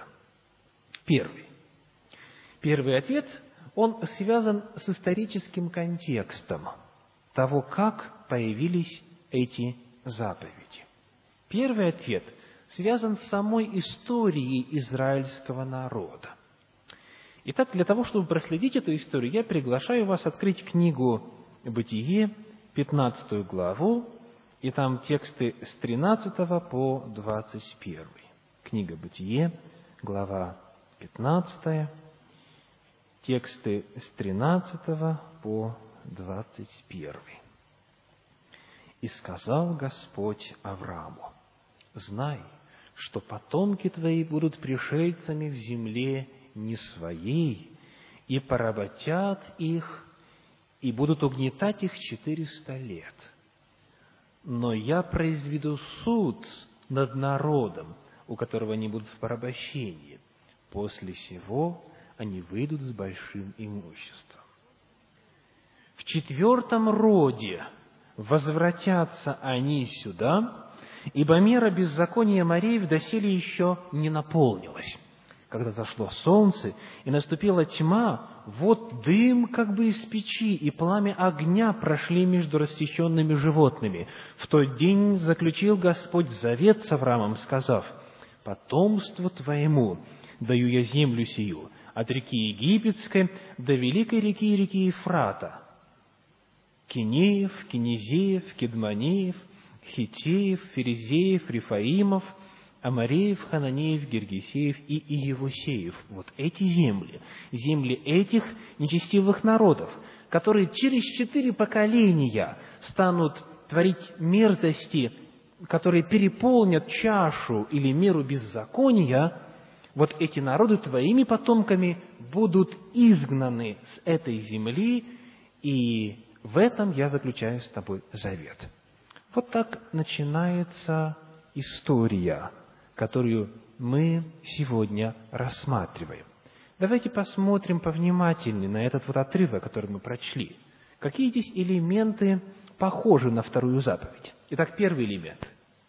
Первый ответ, он связан с историческим контекстом того, как появились эти заповеди. Первый ответ связан с самой историей израильского народа. Итак, для того, чтобы проследить эту историю, я приглашаю вас открыть книгу «Бытие», 15 главу, и там тексты с 13 по 21. Книга «Бытие», глава 15, тексты с 13 по 21. «И сказал Господь Аврааму: знай, что потомки твои будут пришельцами в земле не своей, и поработят их, и будут угнетать их 400 лет. Но я произведу суд над народом, у которого они будут в порабощении. После сего они выйдут с большим имуществом. В 4-м роде возвратятся они сюда, ибо мера беззакония морей доселе еще не наполнилась. Когда зашло солнце и наступила тьма, вот дым как бы из печи и пламя огня прошли между рассеченными животными. В тот день заключил Господь завет с Авраамом, сказав: потомству твоему даю я землю сию, от реки Египетской до великой реки и реки Ефрата, Кинеев, Кинезеев, Кедманеев, Хитеев, Ферезеев, Рифаимов, Амареев, Хананеев, Гергесеев и Иевусеев. Вот эти земли этих нечестивых народов, которые через 4 поколения станут творить мерзости, которые переполнят чашу или меру беззакония, вот эти народы твоими потомками будут изгнаны с этой земли, и в этом я заключаю с тобой завет. Вот так начинается история, которую мы сегодня рассматриваем. Давайте посмотрим повнимательнее на этот вот отрывок, который мы прочли. Какие здесь элементы похожи на 2-ю заповедь? Итак, первый элемент.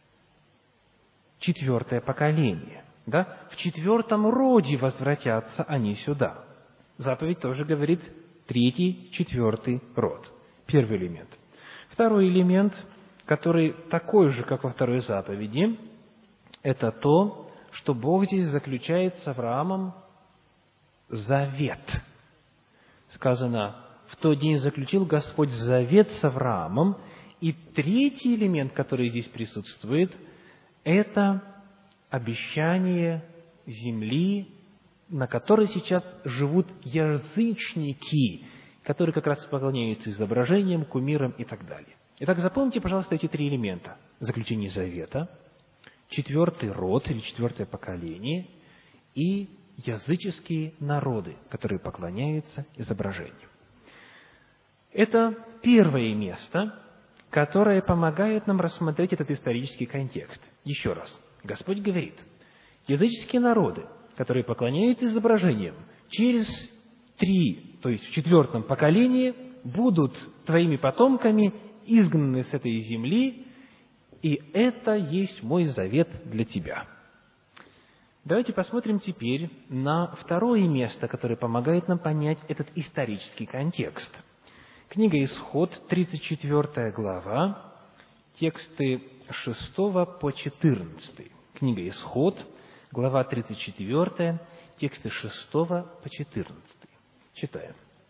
4-е поколение. Да? В 4-м роде возвратятся они сюда. Заповедь тоже говорит 3-й, 4-й род. Первый элемент. Второй элемент, который такой же, как во 2-й заповеди, это то, что Бог здесь заключает с Авраамом завет. Сказано, в тот день заключил Господь завет с Авраамом. И 3-й элемент, который здесь присутствует, это обещание земли, на которой сейчас живут язычники, которые как раз поклоняются изображениям, кумирам и так далее. Итак, запомните, пожалуйста, эти 3 элемента. Заключение завета, 4-й род или 4-е поколение и языческие народы, которые поклоняются изображениям. Это первое место, которое помогает нам рассмотреть этот исторический контекст. Еще раз, Господь говорит: языческие народы, которые поклоняются изображениям, через 3, то есть в 4 поколении, будут твоими потомками изгнаны с этой земли, и это есть мой завет для тебя». Давайте посмотрим теперь на второе место, которое помогает нам понять этот исторический контекст. Книга «Исход», 34 глава, тексты 6 по 14. Книга «Исход», глава 34, тексты 6 по 14. Читаем.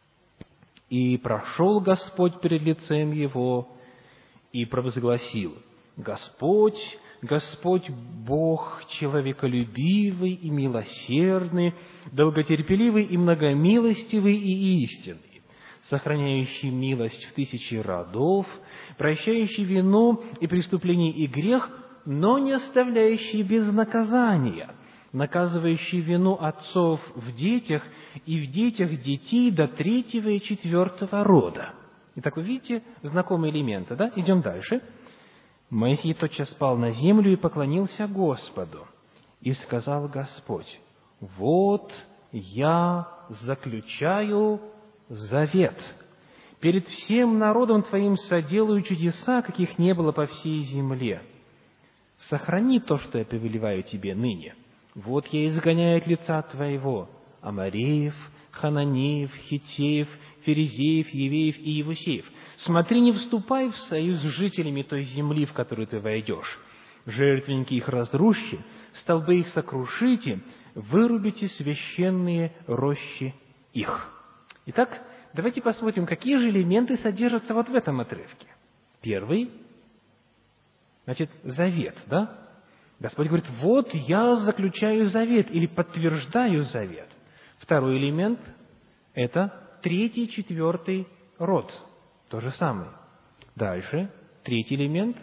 «И прошел Господь перед лицем его, и провозгласил: Господь, Господь Бог, человеколюбивый и милосердный, долготерпеливый и многомилостивый и истинный, сохраняющий милость в 1000 родов, прощающий вину и преступление и грех, но не оставляющий без наказания, наказывающий вину отцов в детях и в детях детей до 3-го и 4-го рода». Итак, вы видите знакомые элементы, да? Идем дальше. «Моисей тотчас пал на землю и поклонился Господу. И сказал Господь: вот я заключаю завет. Перед всем народом твоим соделаю чудеса, каких не было по всей земле. Сохрани то, что я повелеваю тебе ныне. Вот я изгоняю от лица твоего Амореев, Хананеев, Хиттеев, Ферезеев, Евеев и Евусеев. Смотри, не вступай в союз с жителями той земли, в которую ты войдешь. Жертвенники их разрушьте, столбы их сокрушите, вырубите священные рощи их». Итак, давайте посмотрим, какие же элементы содержатся вот в этом отрывке. Первый, значит, завет, да? Господь говорит: вот я заключаю завет или подтверждаю завет. Второй элемент – это 3-й, 4-й род. То же самое. Дальше, 3-й элемент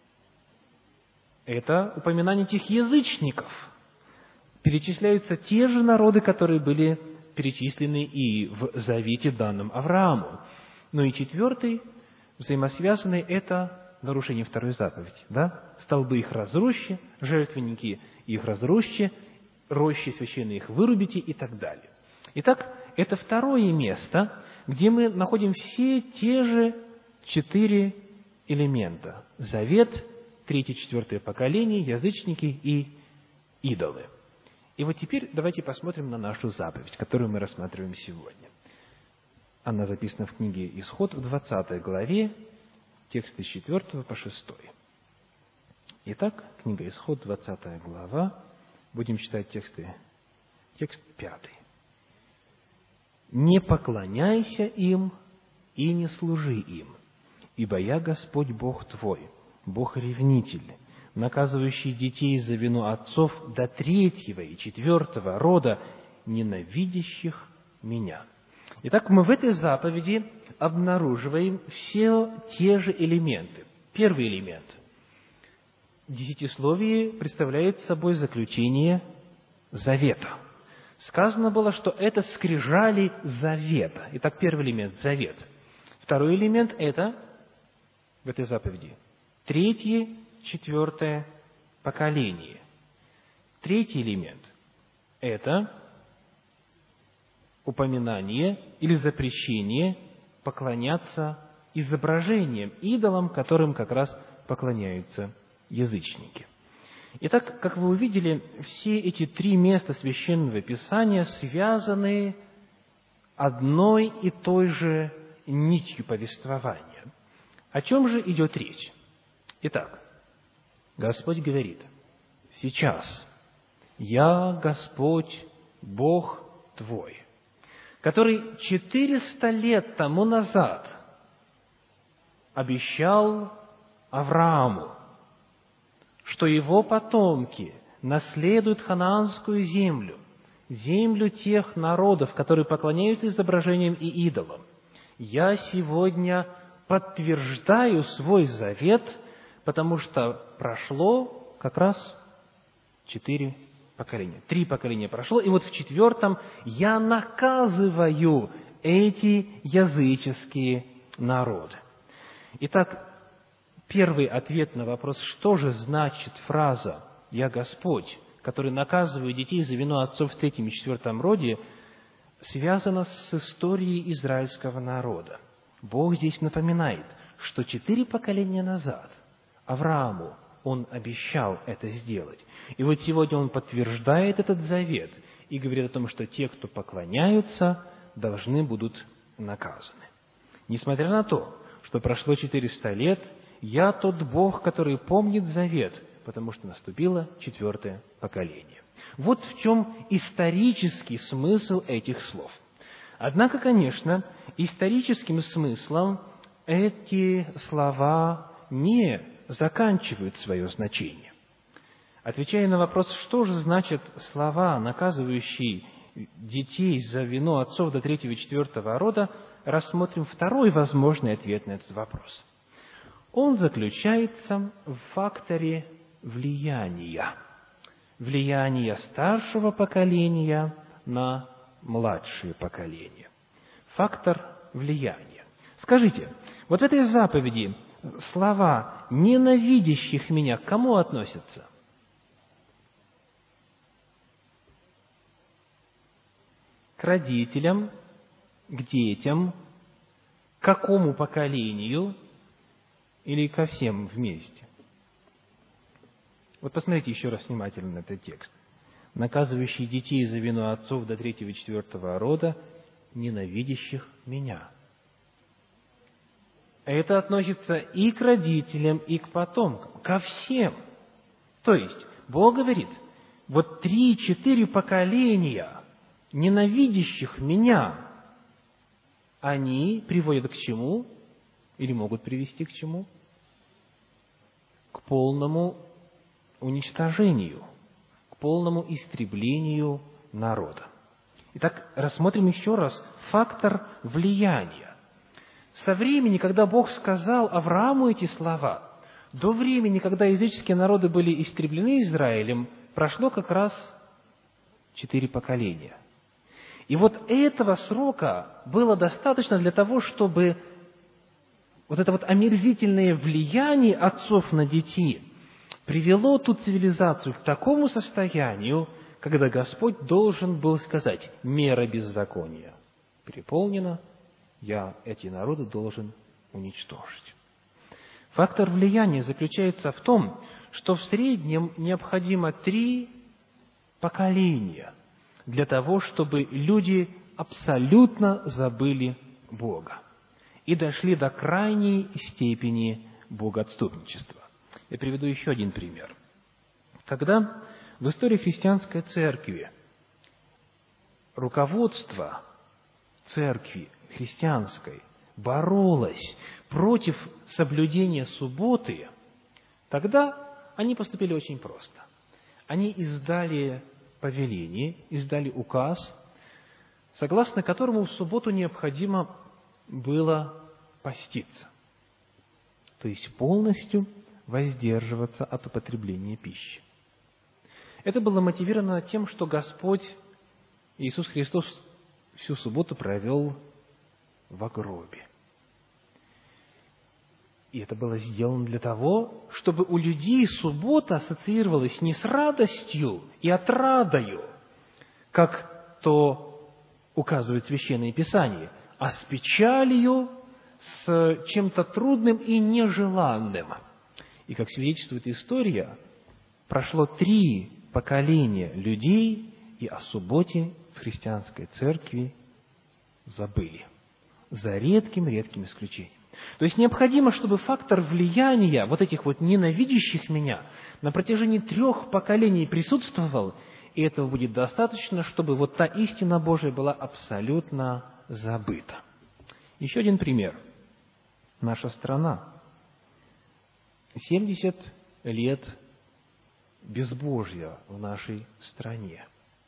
– это упоминание тех язычников. Перечисляются те же народы, которые были перечислены и в завете, данном Аврааму. Ну и 4-й, взаимосвязанный, это нарушение 2-й заповеди. Да? Столбы их разрушьте, жертвенники их разрушьте, рощи священные их вырубите и так далее. Итак, это второе место, где мы находим все те же 4 элемента. Завет, 3-е, 4-е поколение, язычники и идолы. И вот теперь давайте посмотрим на нашу заповедь, которую мы рассматриваем сегодня. Она записана в книге «Исход» в 20 главе, тексты с 4 по 6. Итак, книга «Исход», 20 глава, будем читать текст 5. «Не поклоняйся им и не служи им, ибо я Господь Бог твой, Бог-ревнитель, наказывающий детей за вину отцов до 3-го и 4-го рода, ненавидящих меня». Итак, мы в этой заповеди обнаруживаем все те же элементы. Первый элемент. Десятисловие представляет собой заключение завета. Сказано было, что это скрижали завета. Итак, первый элемент – завет. Второй элемент – это, в этой заповеди, 3-е, 4-е поколение. Третий элемент – это упоминание или запрещение поклоняться изображениям, идолам, которым как раз поклоняются язычники. Итак, как вы увидели, все эти 3 места Священного Писания связаны одной и той же нитью повествования. О чем же идет речь? Итак, Господь говорит: «Сейчас я Господь, Бог твой, который 400 лет тому назад обещал Аврааму, что его потомки наследуют ханаанскую землю, землю тех народов, которые поклоняются изображениям и идолам. Я сегодня подтверждаю свой завет, потому что прошло как раз 4 поколения. 3 поколения прошло, и вот в 4-м я наказываю эти языческие народы». Итак, первый ответ на вопрос, что же значит фраза «Я Господь, который наказывает детей за вину отцов в третьем и четвертом роде, связано с историей израильского народа. Бог здесь напоминает, что 4 поколения назад Аврааму Он обещал это сделать. И вот сегодня Он подтверждает этот завет и говорит о том, что те, кто поклоняются, должны будут наказаны. Несмотря на то, что прошло 400 лет, «Я тот Бог, который помнит завет», потому что наступило 4-е поколение. Вот в чем исторический смысл этих слов. Однако, конечно, историческим смыслом эти слова не заканчивают свое значение. Отвечая на вопрос, что же значат слова, наказывающие детей за вину отцов до 3-го и 4-го рода, рассмотрим второй возможный ответ на этот вопрос. Он заключается в факторе влияния. Влияние старшего поколения на младшее поколение. Фактор влияния. Скажите, вот в этой заповеди слова «ненавидящих меня» к кому относятся? К родителям, к детям, к какому поколению или ко всем вместе? Вот посмотрите еще раз внимательно на этот текст. «Наказывающий детей за вину отцов до 3-го и 4-го рода, ненавидящих меня». Это относится и к родителям, и к потомкам, ко всем. То есть, Бог говорит, вот 3-4 поколения ненавидящих меня, они приводят к чему? Или могут привести к чему? К полному уничтожению, к полному истреблению народа. Итак, рассмотрим еще раз фактор влияния. Со времени, когда Бог сказал Аврааму эти слова, до времени, когда языческие народы были истреблены Израилем, прошло как раз 4 поколения. И вот этого срока было достаточно для того, чтобы вот это вот омерзительное влияние отцов на детей привело ту цивилизацию к такому состоянию, когда Господь должен был сказать: «Мера беззакония переполнена, я эти народы должен уничтожить». Фактор влияния заключается в том, что в среднем необходимо 3 поколения для того, чтобы люди абсолютно забыли Бога и дошли до крайней степени богоотступничества. Я приведу еще один пример. Когда в истории христианской церкви руководство церкви христианской боролось против соблюдения субботы, тогда они поступили очень просто. Они издали повеление, издали указ, согласно которому в субботу необходимо было поститься, то есть полностью воздерживаться от употребления пищи. Это было мотивировано тем, что Господь Иисус Христос всю субботу провел в гробе. И это было сделано для того, чтобы у людей суббота ассоциировалась не с радостью и отрадою, как то указывает Священное Писание, а с печалью, с чем-то трудным и нежеланным. И, как свидетельствует история, прошло 3 поколения людей, и о субботе в христианской церкви забыли, за редким исключением. То есть необходимо, чтобы фактор влияния вот этих вот ненавидящих меня на протяжении 3 поколений присутствовал, и этого будет достаточно, чтобы вот та истина Божия была абсолютно забыта. Еще один пример. Наша страна. 70 лет безбожья в нашей стране.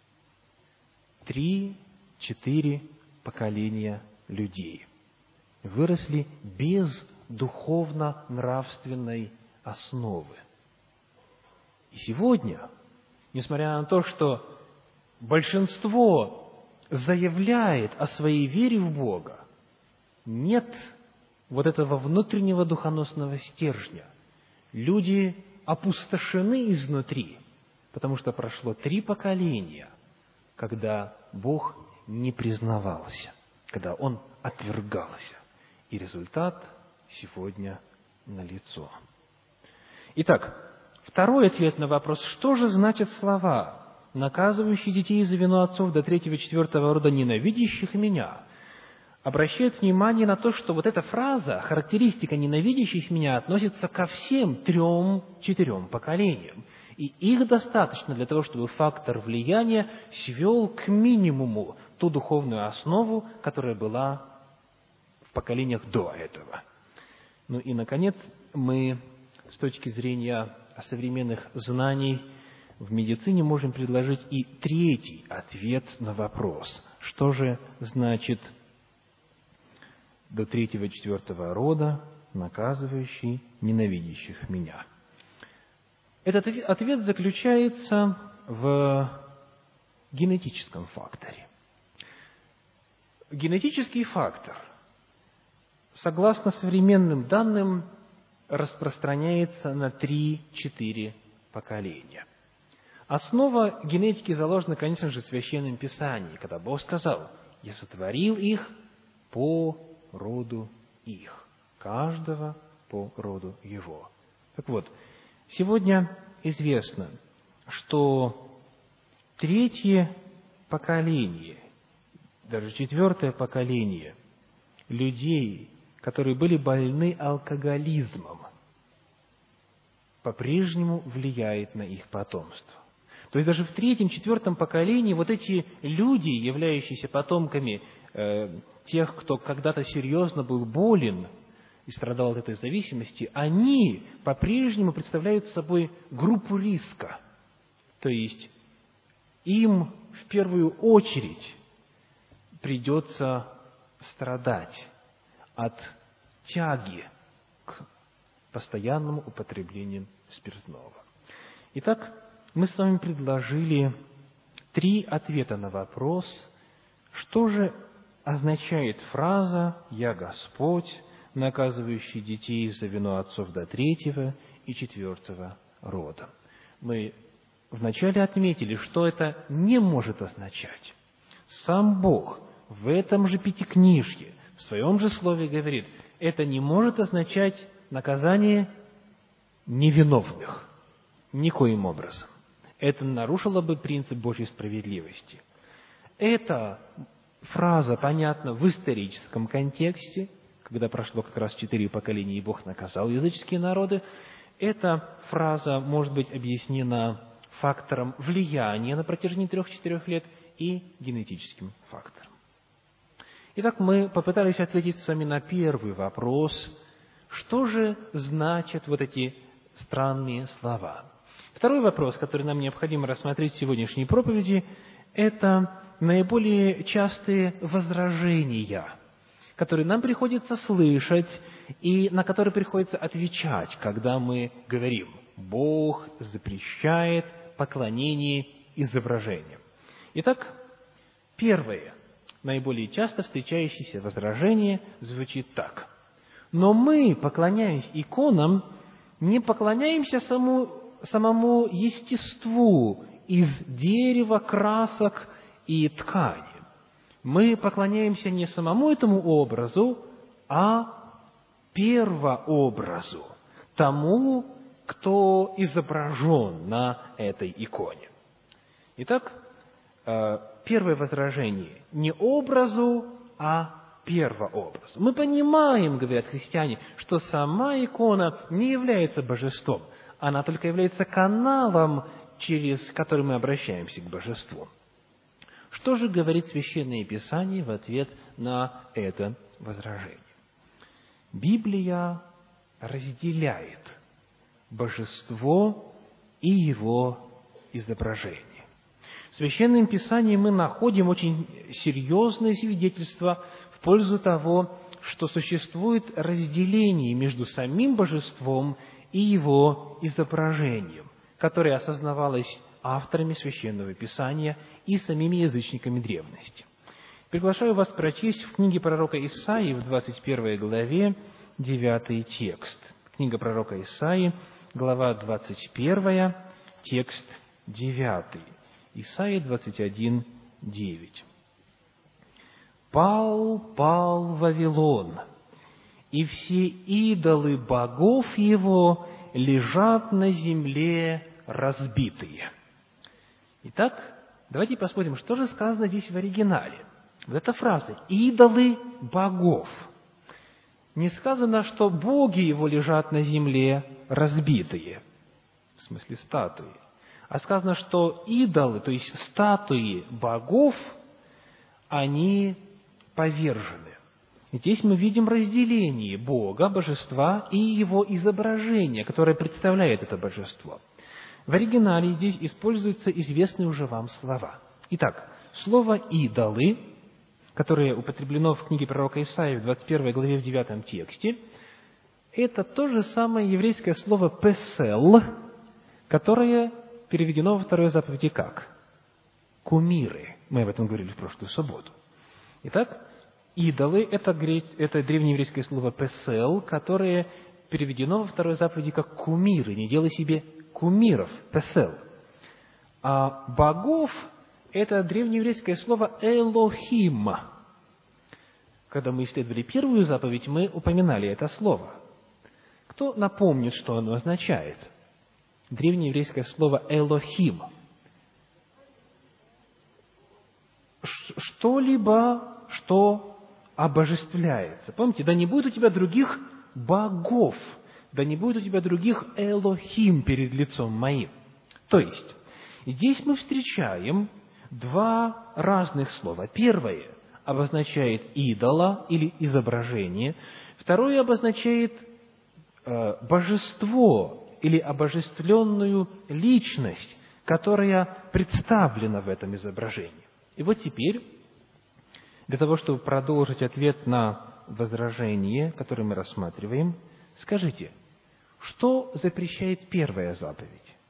3-4 поколения людей выросли без духовно-нравственной основы. И сегодня, несмотря на то, что большинство заявляет о своей вере в Бога, нет вот этого внутреннего духоносного стержня. Люди опустошены изнутри. Потому что прошло 3 поколения, когда Бог не признавался, когда Он отвергался. И результат сегодня налицо. Итак, второй ответ на вопрос, что же значат слова, наказывающие детей за вину отцов до 3-4 рода, ненавидящих меня, обращает внимание на то, что вот эта фраза, характеристика ненавидящих меня, относится ко всем 3-4 поколениям. И их достаточно для того, чтобы фактор влияния свел к минимуму ту духовную основу, которая была в поколениях до этого. Ну и, наконец, мы с точки зрения современных знаний в медицине можем предложить и третий ответ на вопрос, что же значит до 3-4 рода, наказывающий ненавидящих меня. Этот ответ заключается в генетическом факторе. Генетический фактор, согласно современным данным, распространяется на 3-4 поколения. Основа генетики заложена, конечно же, в Священном Писании, когда Бог сказал: «Я сотворил их по роду их, каждого по роду его». Так вот, сегодня известно, что 3-е поколение, даже 4-е поколение людей, которые были больны алкоголизмом, по-прежнему влияет на их потомство. То есть даже в 3-4 поколении вот эти люди, являющиеся потомками тех, кто когда-то серьезно был болен и страдал от этой зависимости, они по-прежнему представляют собой группу риска. То есть им в первую очередь придется страдать от тяги к постоянному употреблению спиртного. Итак, мы с вами предложили 3 ответа на вопрос, что же означает фраза «Я Господь», наказывающий детей за вину отцов до 3 и 4 рода. Мы вначале отметили, что это не может означать. Сам Бог в этом же Пятикнижье, в своем же слове говорит, это не может означать наказание невиновных никоим образом. Это нарушило бы принцип Божьей справедливости. Эта фраза понятна в историческом контексте, когда прошло как раз 4 поколения, и Бог наказал языческие народы. Эта фраза может быть объяснена фактором влияния на протяжении 3-4 лет и генетическим фактором. Итак, мы попытались ответить с вами на первый вопрос, что же значат вот эти странные слова. Второй вопрос, который нам необходимо рассмотреть в сегодняшней проповеди, это наиболее частые возражения, которые нам приходится слышать и на которые приходится отвечать, когда мы говорим: Бог запрещает поклонение изображениям. Итак, первое, наиболее часто встречающееся возражение звучит так: но мы, поклоняясь иконам, не поклоняемся самому естеству из дерева, красок и ткани. Мы поклоняемся не самому этому образу, а первообразу, тому, кто изображен на этой иконе. Итак, первое возражение – не образу, а первообразу. Мы понимаем, говорят христиане, что сама икона не является божеством, она только является каналом, через который мы обращаемся к божеству. Что же говорит Священное Писание в ответ на это возражение? Библия разделяет божество и его изображение. В Священном Писании мы находим очень серьезное свидетельство в пользу того, что существует разделение между самим божеством и его изображением, которое осознавалось авторами Священного Писания и самими язычниками древности. Приглашаю вас прочесть в книге пророка Исаии в 21 главе 9 текст. Книга пророка Исаии, глава 21, текст 9. Исайя 21, 9. «Пал, пал Вавилон, и все идолы богов его лежат на земле разбитые». Итак, давайте посмотрим, что же сказано здесь в оригинале. Вот эта фраза «идолы богов». Не сказано, что боги его лежат на земле разбитые, в смысле статуи, а сказано, что идолы, то есть статуи богов, они повержены. Здесь мы видим разделение Бога, божества и его изображения, которое представляет это божество. В оригинале здесь используются известные уже вам слова. Итак, слово «идолы», которое употреблено в книге пророка Исаии в 21 главе в 9 тексте, это то же самое еврейское слово «песел», которое переведено во второй заповеди как? Кумиры. Мы об этом говорили в прошлую субботу. Итак, идолы – это древнееврейское слово «песел», которое переведено во второй заповеди как кумиры. Не делай себе кумиров, песел. А богов – это древнееврейское слово «элохим». Когда мы исследовали первую заповедь, мы упоминали это слово. Кто напомнит, что оно означает? Древнееврейское слово «элохим». Что-либо, что обожествляется. Помните, да не будет у тебя других богов, да не будет у тебя других элохим перед лицом моим. То есть, здесь мы встречаем два разных слова. Первое обозначает идола или изображение, второе обозначает божество или обожествленную личность, которая представлена в этом изображении. И вот теперь, для того, чтобы продолжить ответ на возражение, которое мы рассматриваем, скажите, что запрещает первая заповедь?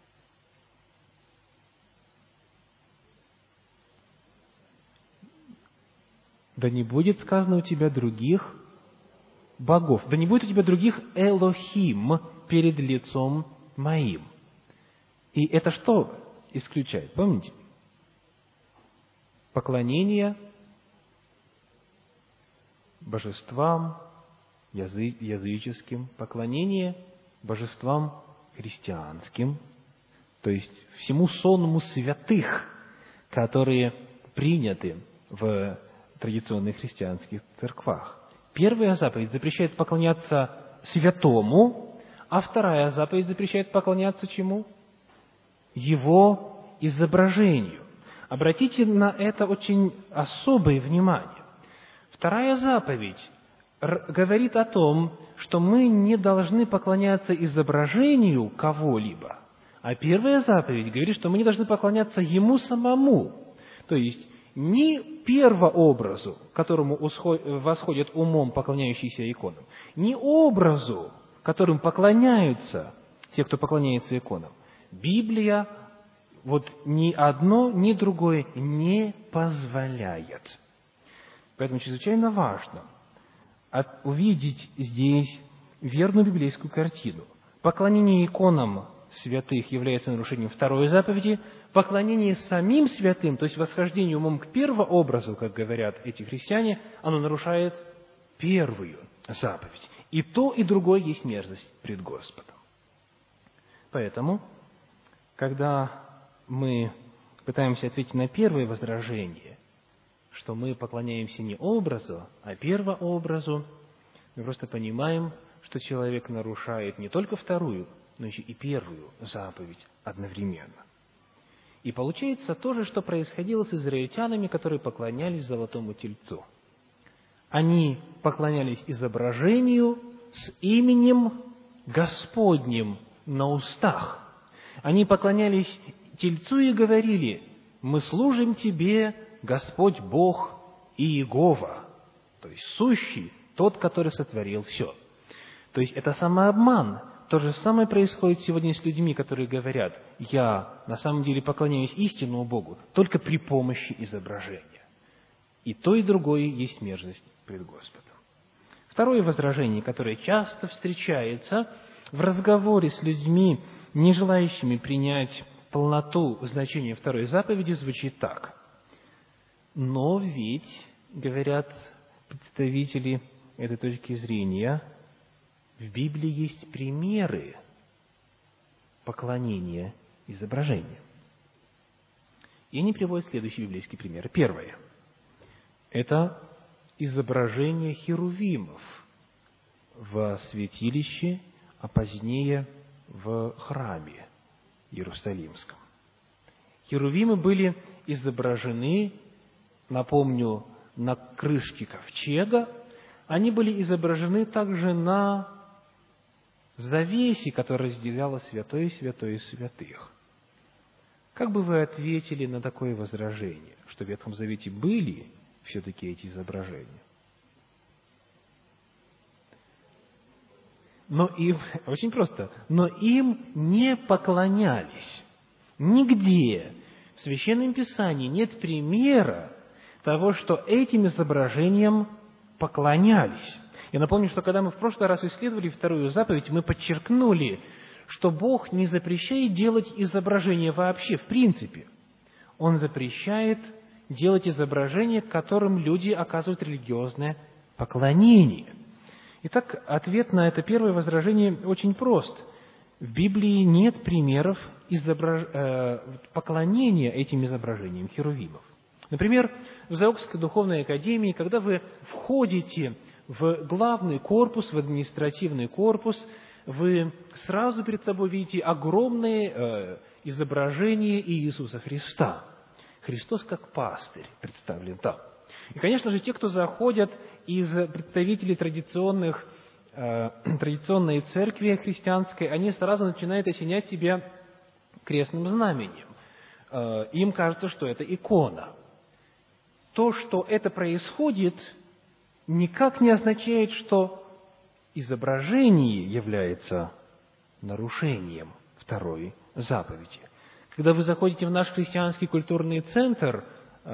Да не будет сказано у тебя других богов, да не будет у тебя других элохим перед лицом моим. И это что исключает? Помните? Поклонение божествам языческим, поклонение божествам христианским, то есть всему сонму святых, которые приняты в традиционных христианских церквах. Первая заповедь запрещает поклоняться святому, а вторая заповедь запрещает поклоняться чему? Его изображению. Обратите на это очень особое внимание. Вторая заповедь говорит о том, что мы не должны поклоняться изображению кого-либо, а первая заповедь говорит, что мы не должны поклоняться Ему самому. То есть, не первообразу, которому восходят умом поклоняющиеся иконам, не образу, которым поклоняются те, кто поклоняется иконам. Библия вот ни одно, ни другое не позволяет. Поэтому чрезвычайно важно увидеть здесь верную библейскую картину. Поклонение иконам святых является нарушением второй заповеди, поклонение самим святым, то есть восхождение умом к первообразу, как говорят эти христиане, оно нарушает первую заповедь. И то, и другое есть мерзость пред Господом. Поэтому, когда мы пытаемся ответить на первое возражение, что мы поклоняемся не образу, а первообразу, мы просто понимаем, что человек нарушает не только вторую, но еще и первую заповедь одновременно. И получается то же, что происходило с израильтянами, которые поклонялись золотому тельцу. Они поклонялись изображению с именем Господним на устах. Они поклонялись тельцу и говорили: «Мы служим Тебе, Господь Бог Иегова», то есть сущий, тот, который сотворил все. То есть это самообман. То же самое происходит сегодня с людьми, которые говорят: «Я на самом деле поклоняюсь истинному Богу только при помощи изображения». И то, и другое есть мерзость пред Господом. Второе возражение, которое часто встречается в разговоре с людьми, не желающими принять полноту значения второй заповеди звучит так. Но ведь, говорят представители этой точки зрения, в Библии есть примеры поклонения изображению. И они приводят следующие библейские примеры. Первое. Это изображение херувимов в святилище, а позднее в храме Иерусалимском. Херувимы были изображены, напомню, на крышке ковчега. Они были изображены также на завесе, которая разделяла святое и святое из святых. Как бы вы ответили на такое возражение, что в Ветхом Завете были все-таки эти изображения? Но им, очень просто, но им не поклонялись. Нигде в Священном Писании нет примера того, что этим изображениям поклонялись. Я напомню, что когда мы в прошлый раз исследовали вторую заповедь, мы подчеркнули, что Бог не запрещает делать изображения вообще, в принципе. Он запрещает делать изображения, которым люди оказывают религиозное поклонение. Итак, ответ на это первое возражение очень прост. В Библии нет примеров поклонения этим изображениям херувимов. Например, в Заокской духовной академии, когда вы входите в главный корпус, в административный корпус, вы сразу перед собой видите огромное изображение Иисуса Христа. Христос как пастырь представлен там. И, конечно же, те, кто заходят из представителей традиционной церкви христианской, они сразу начинают осенять себя крестным знамением. Им кажется, что это икона. То, что это происходит, никак не означает, что изображение является нарушением второй заповеди. Когда вы заходите в наш христианский культурный центр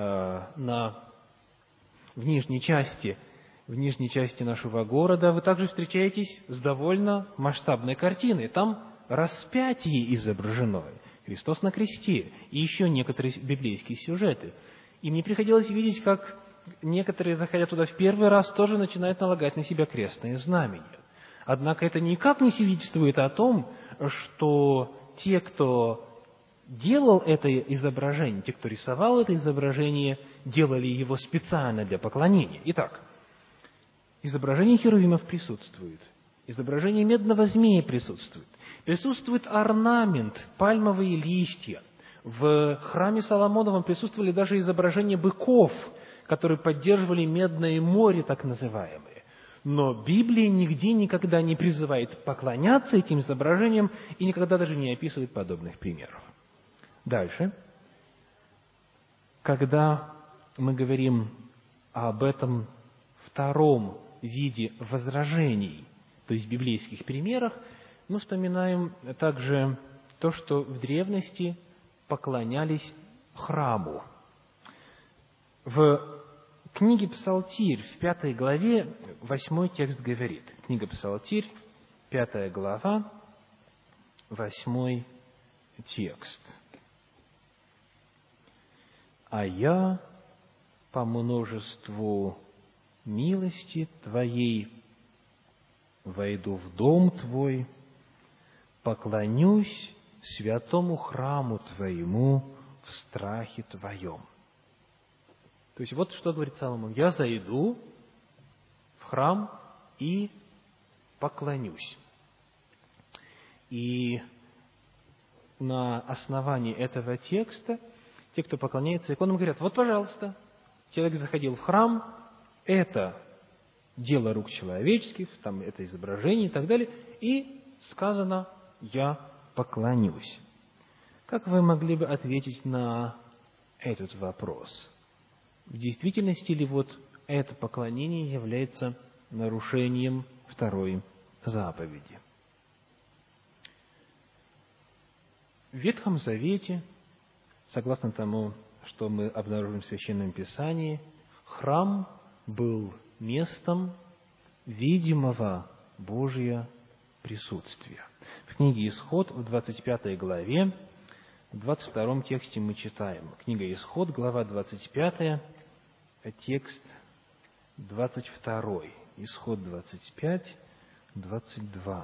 в нижней части нашего города, вы также встречаетесь с довольно масштабной картиной. Там распятие изображено, Христос на кресте и еще некоторые библейские сюжеты. И мне приходилось видеть, как некоторые, заходя туда в первый раз, тоже начинают налагать на себя крестные знамения. Однако это никак не свидетельствует о том, что те, кто делал это изображение, те, кто рисовал это изображение, делали его специально для поклонения. Итак, изображение херувимов присутствует, изображение медного змея присутствует орнамент, пальмовые листья. В храме Соломоновом присутствовали даже изображения быков, которые поддерживали медное море, так называемое. Но Библия нигде никогда не призывает поклоняться этим изображениям и никогда даже не описывает подобных примеров. Дальше. Когда мы говорим об этом втором виде возражений, то есть библейских примерах, мы вспоминаем также то, что в древности поклонялись храму. В книге Псалтирь, в 5 главе, 8 текст говорит. Книга Псалтирь, 5 глава, 8 текст. «А я по множеству милости Твоей войду в дом Твой, поклонюсь святому храму Твоему в страхе Твоем». То есть вот что говорит Соломон: «Я зайду в храм и поклонюсь». И на основании этого текста те, кто поклоняется иконам, говорят: вот, пожалуйста, человек заходил в храм, это дело рук человеческих, там это изображение и так далее, и сказано: «Я поклонюсь». Как вы могли бы ответить на этот вопрос? В действительности ли вот это поклонение является нарушением второй заповеди? В Ветхом Завете, согласно тому, что мы обнаружим в Священном Писании, храм был местом видимого Божия присутствия. В книге Исход, в 25 главе, В 22 тексте мы читаем. Книга Исход, глава 25, текст 22. Исход 25, 22.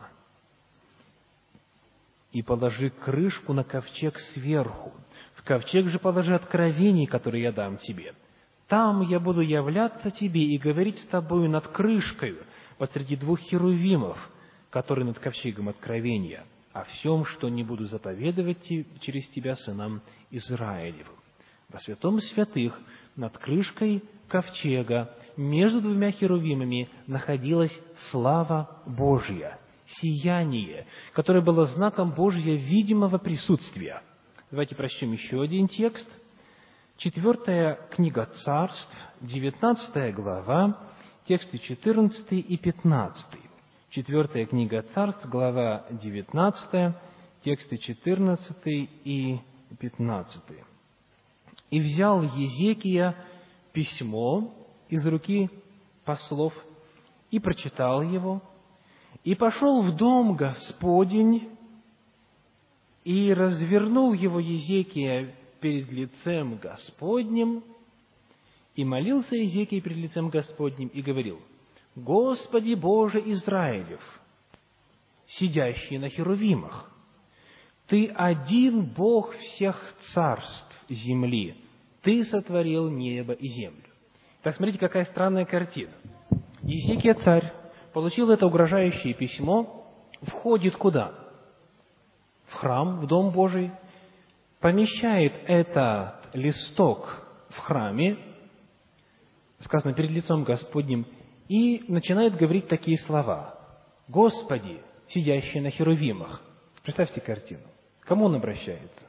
«И положи крышку на ковчег сверху. В ковчег же положи откровение, которое я дам тебе. Там я буду являться тебе и говорить с тобою над крышкою посреди двух херувимов, которые над ковчегом откровения, о всем, что не буду заповедовать через тебя сынам Израилевым. Во святом святых над крышкой ковчега между двумя херувимами находилась слава Божья, сияние, которое было знаком Божьего видимого присутствия». Давайте прочтем еще один текст. 4 книга Царств, 19 глава, тексты 14 и 15. 4 книга Царств, глава 19, тексты 14 и 15. «И взял Езекия письмо из руки послов и прочитал его, и пошел в дом Господень, и развернул его Езекия перед лицем Господним, и молился Езекия перед лицем Господним, и говорил: Господи Боже Израилев, сидящий на херувимах, Ты один Бог всех царств земли, Ты сотворил небо и землю». Так, смотрите, какая странная картина. Езекия, царь, получил это угрожающее письмо, входит куда? В храм, в Дом Божий, помещает этот листок в храме, сказано, перед лицом Господним, и начинает говорить такие слова: «Господи, сидящий на херувимах». Представьте картину. К кому он обращается?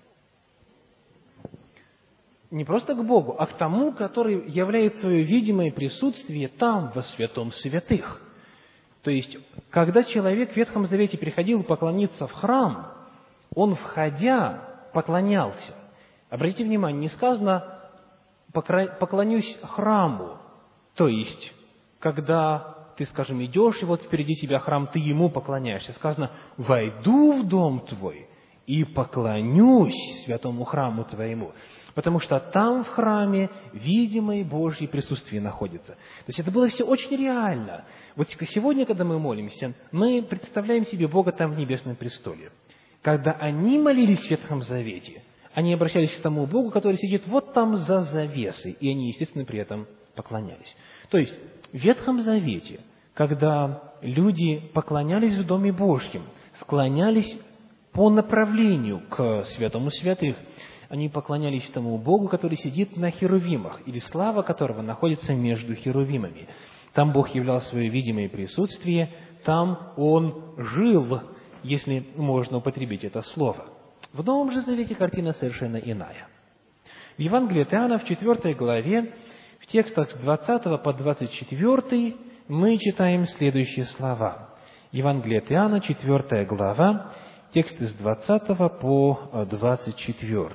Не просто к Богу, а к тому, который являет свое видимое присутствие там, во святом святых. То есть, когда человек в Ветхом Завете приходил поклониться в храм, он, входя, поклонялся. Обратите внимание, не сказано «поклонюсь храму», то есть, когда ты, скажем, идешь, и вот впереди себя храм, ты ему поклоняешься. Сказано «войду в дом твой и поклонюсь святому храму твоему», потому что там, в храме, видимое Божье присутствие находится. То есть это было все очень реально. Вот сегодня, когда мы молимся, мы представляем себе Бога там в небесном престоле. Когда они молились в Ветхом Завете, они обращались к тому Богу, который сидит вот там за завесой, и они, естественно, при этом поклонялись. То есть в Ветхом Завете, когда люди поклонялись в Доме Божьем, склонялись по направлению к святому святых, они поклонялись тому Богу, который сидит на херувимах, или слава которого находится между херувимами. Там Бог являл свое видимое присутствие, там Он жил, если можно употребить это слово. В Новом же Завете картина совершенно иная. В Евангелии от Иоанна, в 4 главе, в текстах с 20 по 24 мы читаем следующие слова. Евангелие от Иоанна, 4 глава, тексты с 20 по 24.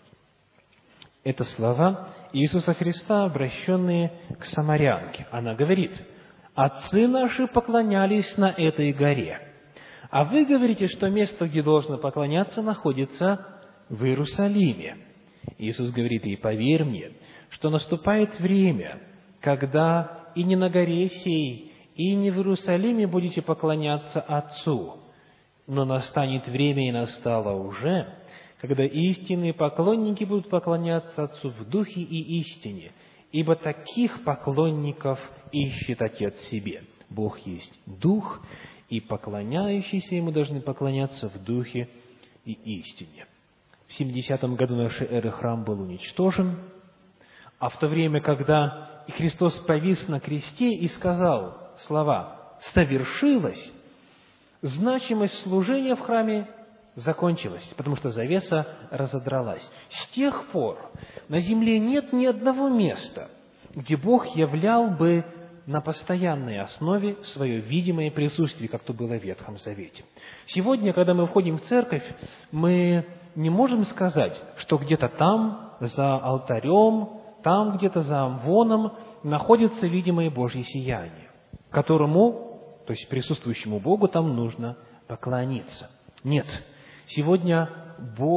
Это слова Иисуса Христа, обращенные к самарянке. Она говорит: «Отцы наши поклонялись на этой горе, а вы говорите, что место, где должно поклоняться, находится в Иерусалиме». Иисус говорит ей: «Поверь мне, что наступает время, когда и не на горе сей, и не в Иерусалиме будете поклоняться Отцу, но настанет время, и настало уже, когда истинные поклонники будут поклоняться Отцу в духе и истине, ибо таких поклонников ищет Отец себе. Бог есть Дух, и поклоняющиеся Ему должны поклоняться в духе и истине». В 70-м году нашей эры храм был уничтожен, а в то время, когда Христос повис на кресте и сказал слова «совершилось», значимость служения в храме закончилась, потому что завеса разодралась. С тех пор на земле нет ни одного места, где Бог являл бы на постоянной основе свое видимое присутствие, как то было в Ветхом Завете. Сегодня, когда мы входим в церковь, мы не можем сказать, что где-то там, за алтарем, там где-то за амвоном находится видимое Божье сияние, которому, то есть присутствующему Богу, там нужно поклониться. Нет. Сегодня Бог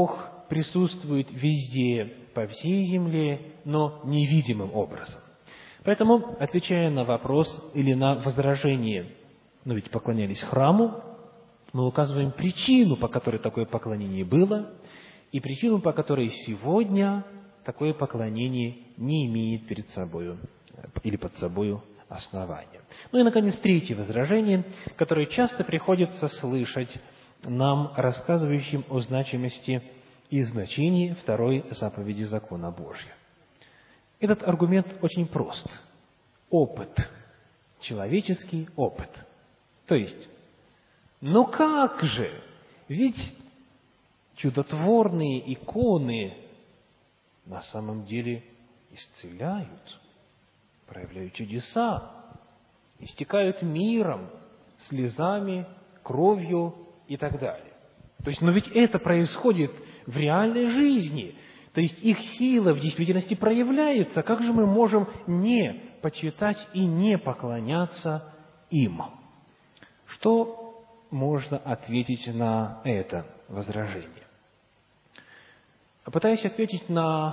присутствует везде, по всей земле, но невидимым образом. Поэтому, отвечая на вопрос или на возражение, но ведь поклонялись храму, мы указываем причину, по которой такое поклонение было, и причину, по которой сегодня такое поклонение не имеет перед собою или под собою основания. Ну и, наконец, третье возражение, которое часто приходится слышать нам, рассказывающим о значимости и значении второй заповеди закона Божьего. Этот аргумент очень прост. Опыт. Человеческий опыт. То есть, ну как же? Ведь чудотворные иконы на самом деле исцеляют, проявляют чудеса, истекают миром, слезами, кровью и так далее. То есть, но ведь это происходит в реальной жизни. То есть, их сила в действительности проявляется. Как же мы можем не почитать и не поклоняться им? Что можно ответить на это возражение? Пытаясь ответить на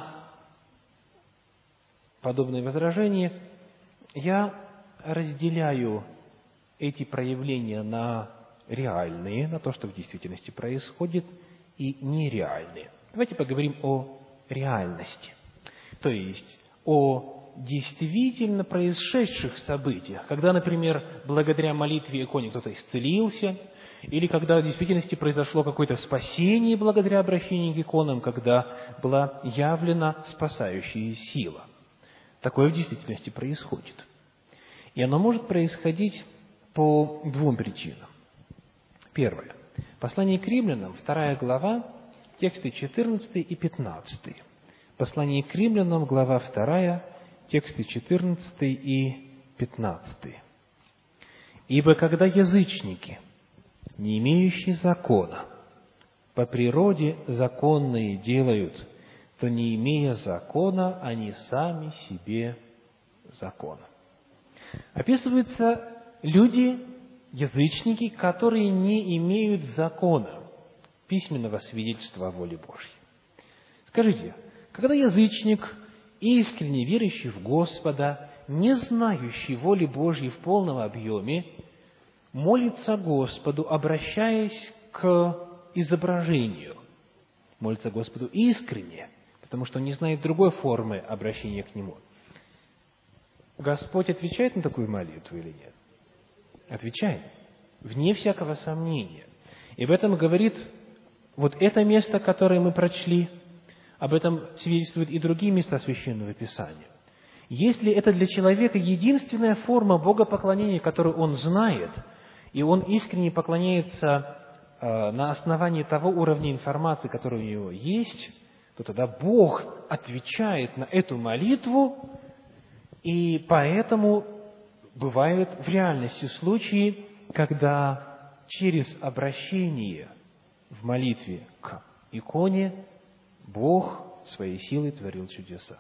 подобное возражение, я разделяю эти проявления на реальные, на то, что в действительности происходит, и нереальные. Давайте поговорим о реальности, то есть о действительно происшедших событиях, когда, например, благодаря молитве иконе кто-то исцелился, или когда в действительности произошло какое-то спасение благодаря обращению к иконам, когда была явлена спасающая сила. Такое в действительности происходит. И оно может происходить по двум причинам. Первое. Послание к римлянам, 2 глава, тексты 14 и 15. Послание к римлянам, глава 2, тексты 14 и 15. «Ибо когда язычники, не имеющие закона, по природе законные делают, то, не имея закона, они сами себе закон». Описываются люди, язычники, которые не имеют закона, письменного свидетельства о воле Божьей. Скажите, когда язычник, искренне верующий в Господа, не знающий воли Божьей в полном объеме, молится Господу, обращаясь к изображению, молится Господу искренне, потому что он не знает другой формы обращения к Нему, Господь отвечает на такую молитву или нет? Отвечает, вне всякого сомнения. И об этом говорит вот это место, которое мы прочли, об этом свидетельствуют и другие места Священного Писания. Если это для человека единственная форма богопоклонения, которую он знает, и он искренне поклоняется на основании того уровня информации, который у него есть, то тогда Бог отвечает на эту молитву, и поэтому бывают в реальности случаи, когда через обращение в молитве к иконе Бог своей силой творил чудеса.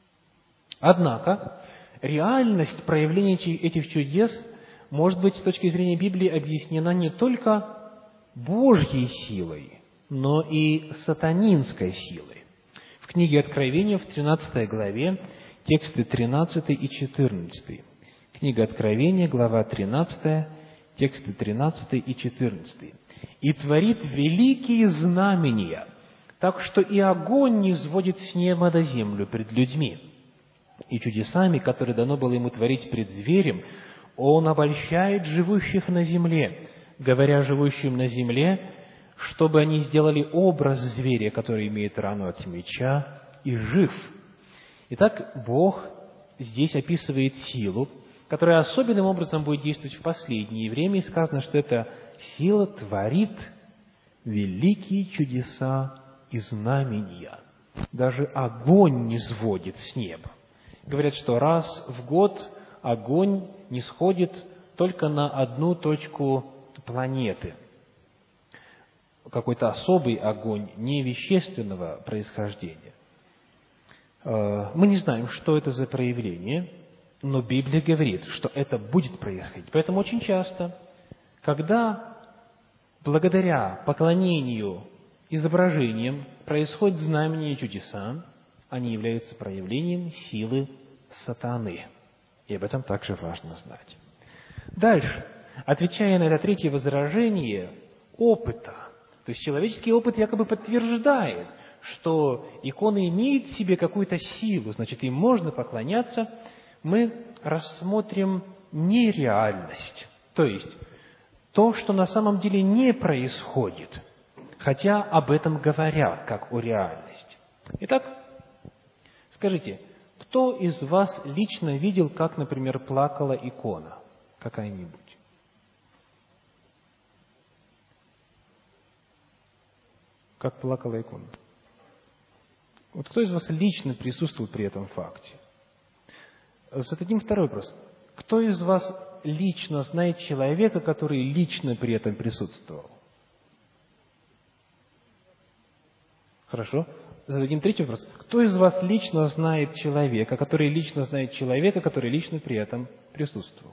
Однако, реальность проявления этих чудес может быть с точки зрения Библии объяснена не только Божьей силой, но и сатанинской силой. В книге Откровения, в 13 главе, тексты 13 и 14. Книга Откровения, глава 13, тексты 13 и 14. «И творит великие знамения, так что и огонь не сводит с неба до землю пред людьми. И чудесами, которые дано было ему творить пред зверем, он обольщает живущих на земле, говоря живущим на земле, чтобы они сделали образ зверя, который имеет рану от меча, и жив». Итак, Бог здесь описывает силу, которая особенным образом будет действовать в последнее время, и сказано, что эта сила творит великие чудеса и знамения. Даже огонь не сводит с неба. Говорят, что раз в год огонь не сходит только на одну точку планеты. Какой-то особый огонь, не вещественного происхождения. Мы не знаем, что это за проявление, но Библия говорит, что это будет происходить. Поэтому очень часто, когда благодаря поклонению изображением происходят знамения и чудеса, они являются проявлением силы сатаны. И об этом также важно знать. Дальше, отвечая на это третье возражение опыта, то есть человеческий опыт якобы подтверждает, что икона имеет в себе какую-то силу, значит, им можно поклоняться, мы рассмотрим нереальность, то есть то, что на самом деле не происходит, хотя об этом говорят, как о реальности. Итак, скажите, кто из вас лично видел, как, например, плакала икона какая-нибудь? Как плакала икона? Вот кто из вас лично присутствовал при этом факте? Зададим второй вопрос. Кто из вас лично знает человека, который лично при этом присутствовал? Хорошо. Зададим третий вопрос. Кто из вас лично знает человека, который лично знает человека, который лично при этом присутствовал?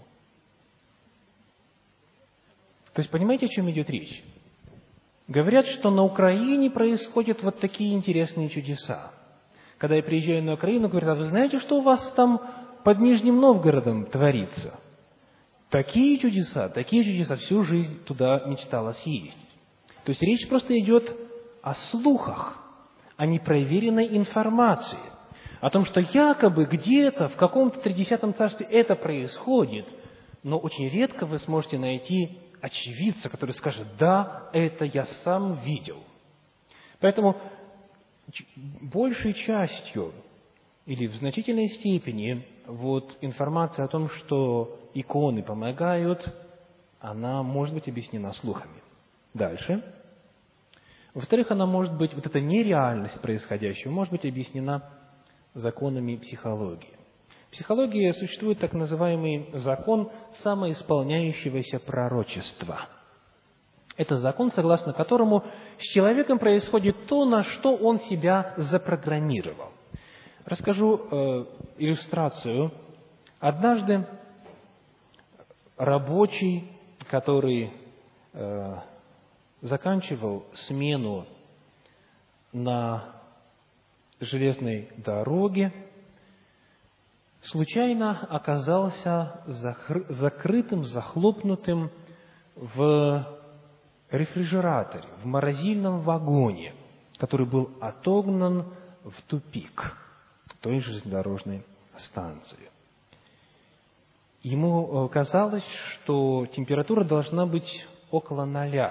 То есть, понимаете, о чем идет речь? Говорят, что на Украине происходят вот такие интересные чудеса. Когда я приезжаю на Украину, говорят: а вы знаете, что у вас там под Нижним Новгородом творится? Такие чудеса, всю жизнь туда мечтала съездить. То есть речь просто идет о слухах, о непроверенной информации, о том, что якобы где-то в каком-то Тридесятом царстве это происходит, но очень редко вы сможете найти очевидца, который скажет: да, это я сам видел. Поэтому большей частью или в значительной степени информация о том, что иконы помогают, она может быть объяснена слухами. Дальше. Во-вторых, она может быть, эта нереальность происходящего, может быть объяснена законами психологии. В психологии существует так называемый закон самоисполняющегося пророчества. Это закон, согласно которому с человеком происходит то, на что он себя запрограммировал. Расскажу иллюстрацию. Однажды рабочий, который заканчивал смену на железной дороге, случайно оказался закрытым, захлопнутым в рефрижераторе, в морозильном вагоне, который был отогнан в тупик той железнодорожной станции. Ему казалось, что температура должна быть около 0.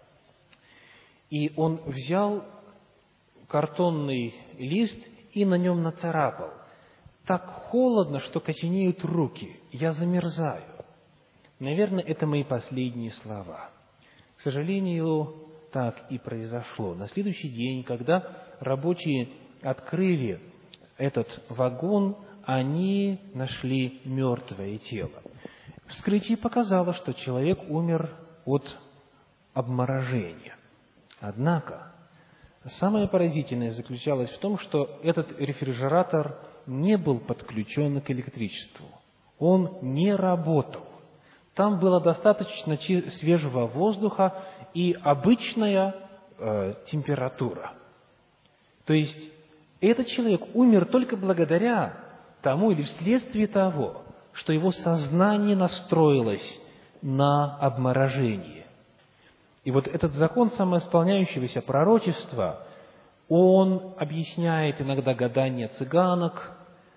И он взял картонный лист и на нем нацарапал: так холодно, что коченеют руки, я замерзаю. Наверное, это мои последние слова. К сожалению, так и произошло. На следующий день, когда рабочие открыли этот вагон, они нашли мертвое тело. Вскрытие показало, что человек умер от обморожения. Однако, самое поразительное заключалось в том, что этот рефрижератор не был подключен к электричеству. Он не работал. Там было достаточно свежего воздуха и обычная температура. То есть, этот человек умер только благодаря тому или вследствие того, что его сознание настроилось на обморожение. И этот закон самоисполняющегося пророчества, он объясняет иногда гадания цыганок,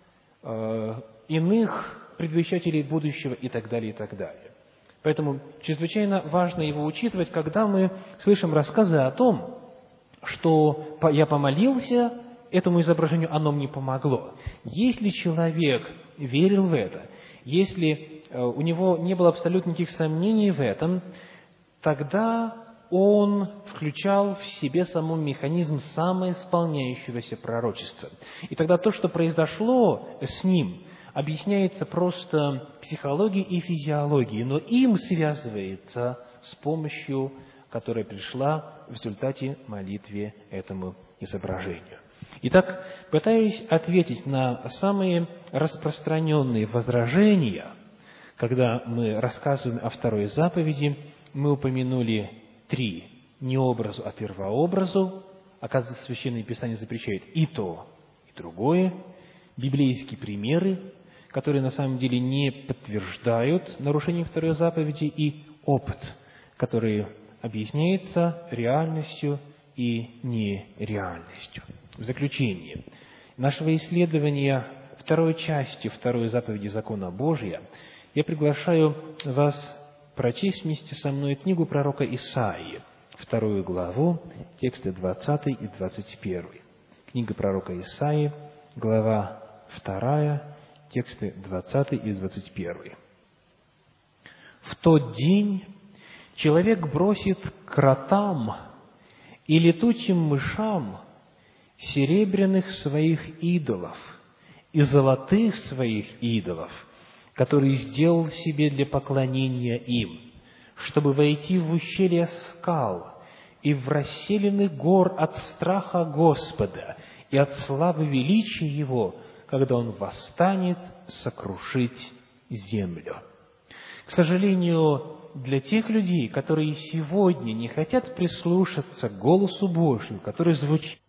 иных предвещателей будущего и так далее, и так далее. Поэтому чрезвычайно важно его учитывать, когда мы слышим рассказы о том, что я помолился этому изображению, оно мне помогло. Если человек верил в это, если у него не было абсолютно никаких сомнений в этом, тогда он включал в себе саму механизм самоисполняющегося пророчества. И тогда то, что произошло с ним, объясняется просто психологией и физиологией, но им связывается с помощью, которая пришла в результате молитвы этому изображению. Итак, пытаясь ответить на самые распространенные возражения, когда мы рассказываем о второй заповеди, мы упомянули 3 не образу, а первообразу. Оказывается, Священное Писание запрещает и то, и другое. Библейские примеры, которые на самом деле не подтверждают нарушение второй заповеди, и опыт, который объясняется реальностью и нереальностью. В заключение нашего исследования второй части второй заповеди закона Божия я приглашаю вас прочесть вместе со мной книгу пророка Исаии, 2 главу, тексты 20 и 21. Книга пророка Исаии, глава 2, тексты 20 и 21. «В тот день человек бросит кротам и летучим мышам серебряных своих идолов и золотых своих идолов, которые сделал себе для поклонения им, чтобы войти в ущелья скал и в расселены гор от страха Господа и от славы величия Его, когда Он восстанет сокрушить землю». К сожалению, для тех людей, которые сегодня не хотят прислушаться к голосу Божьему, который звучит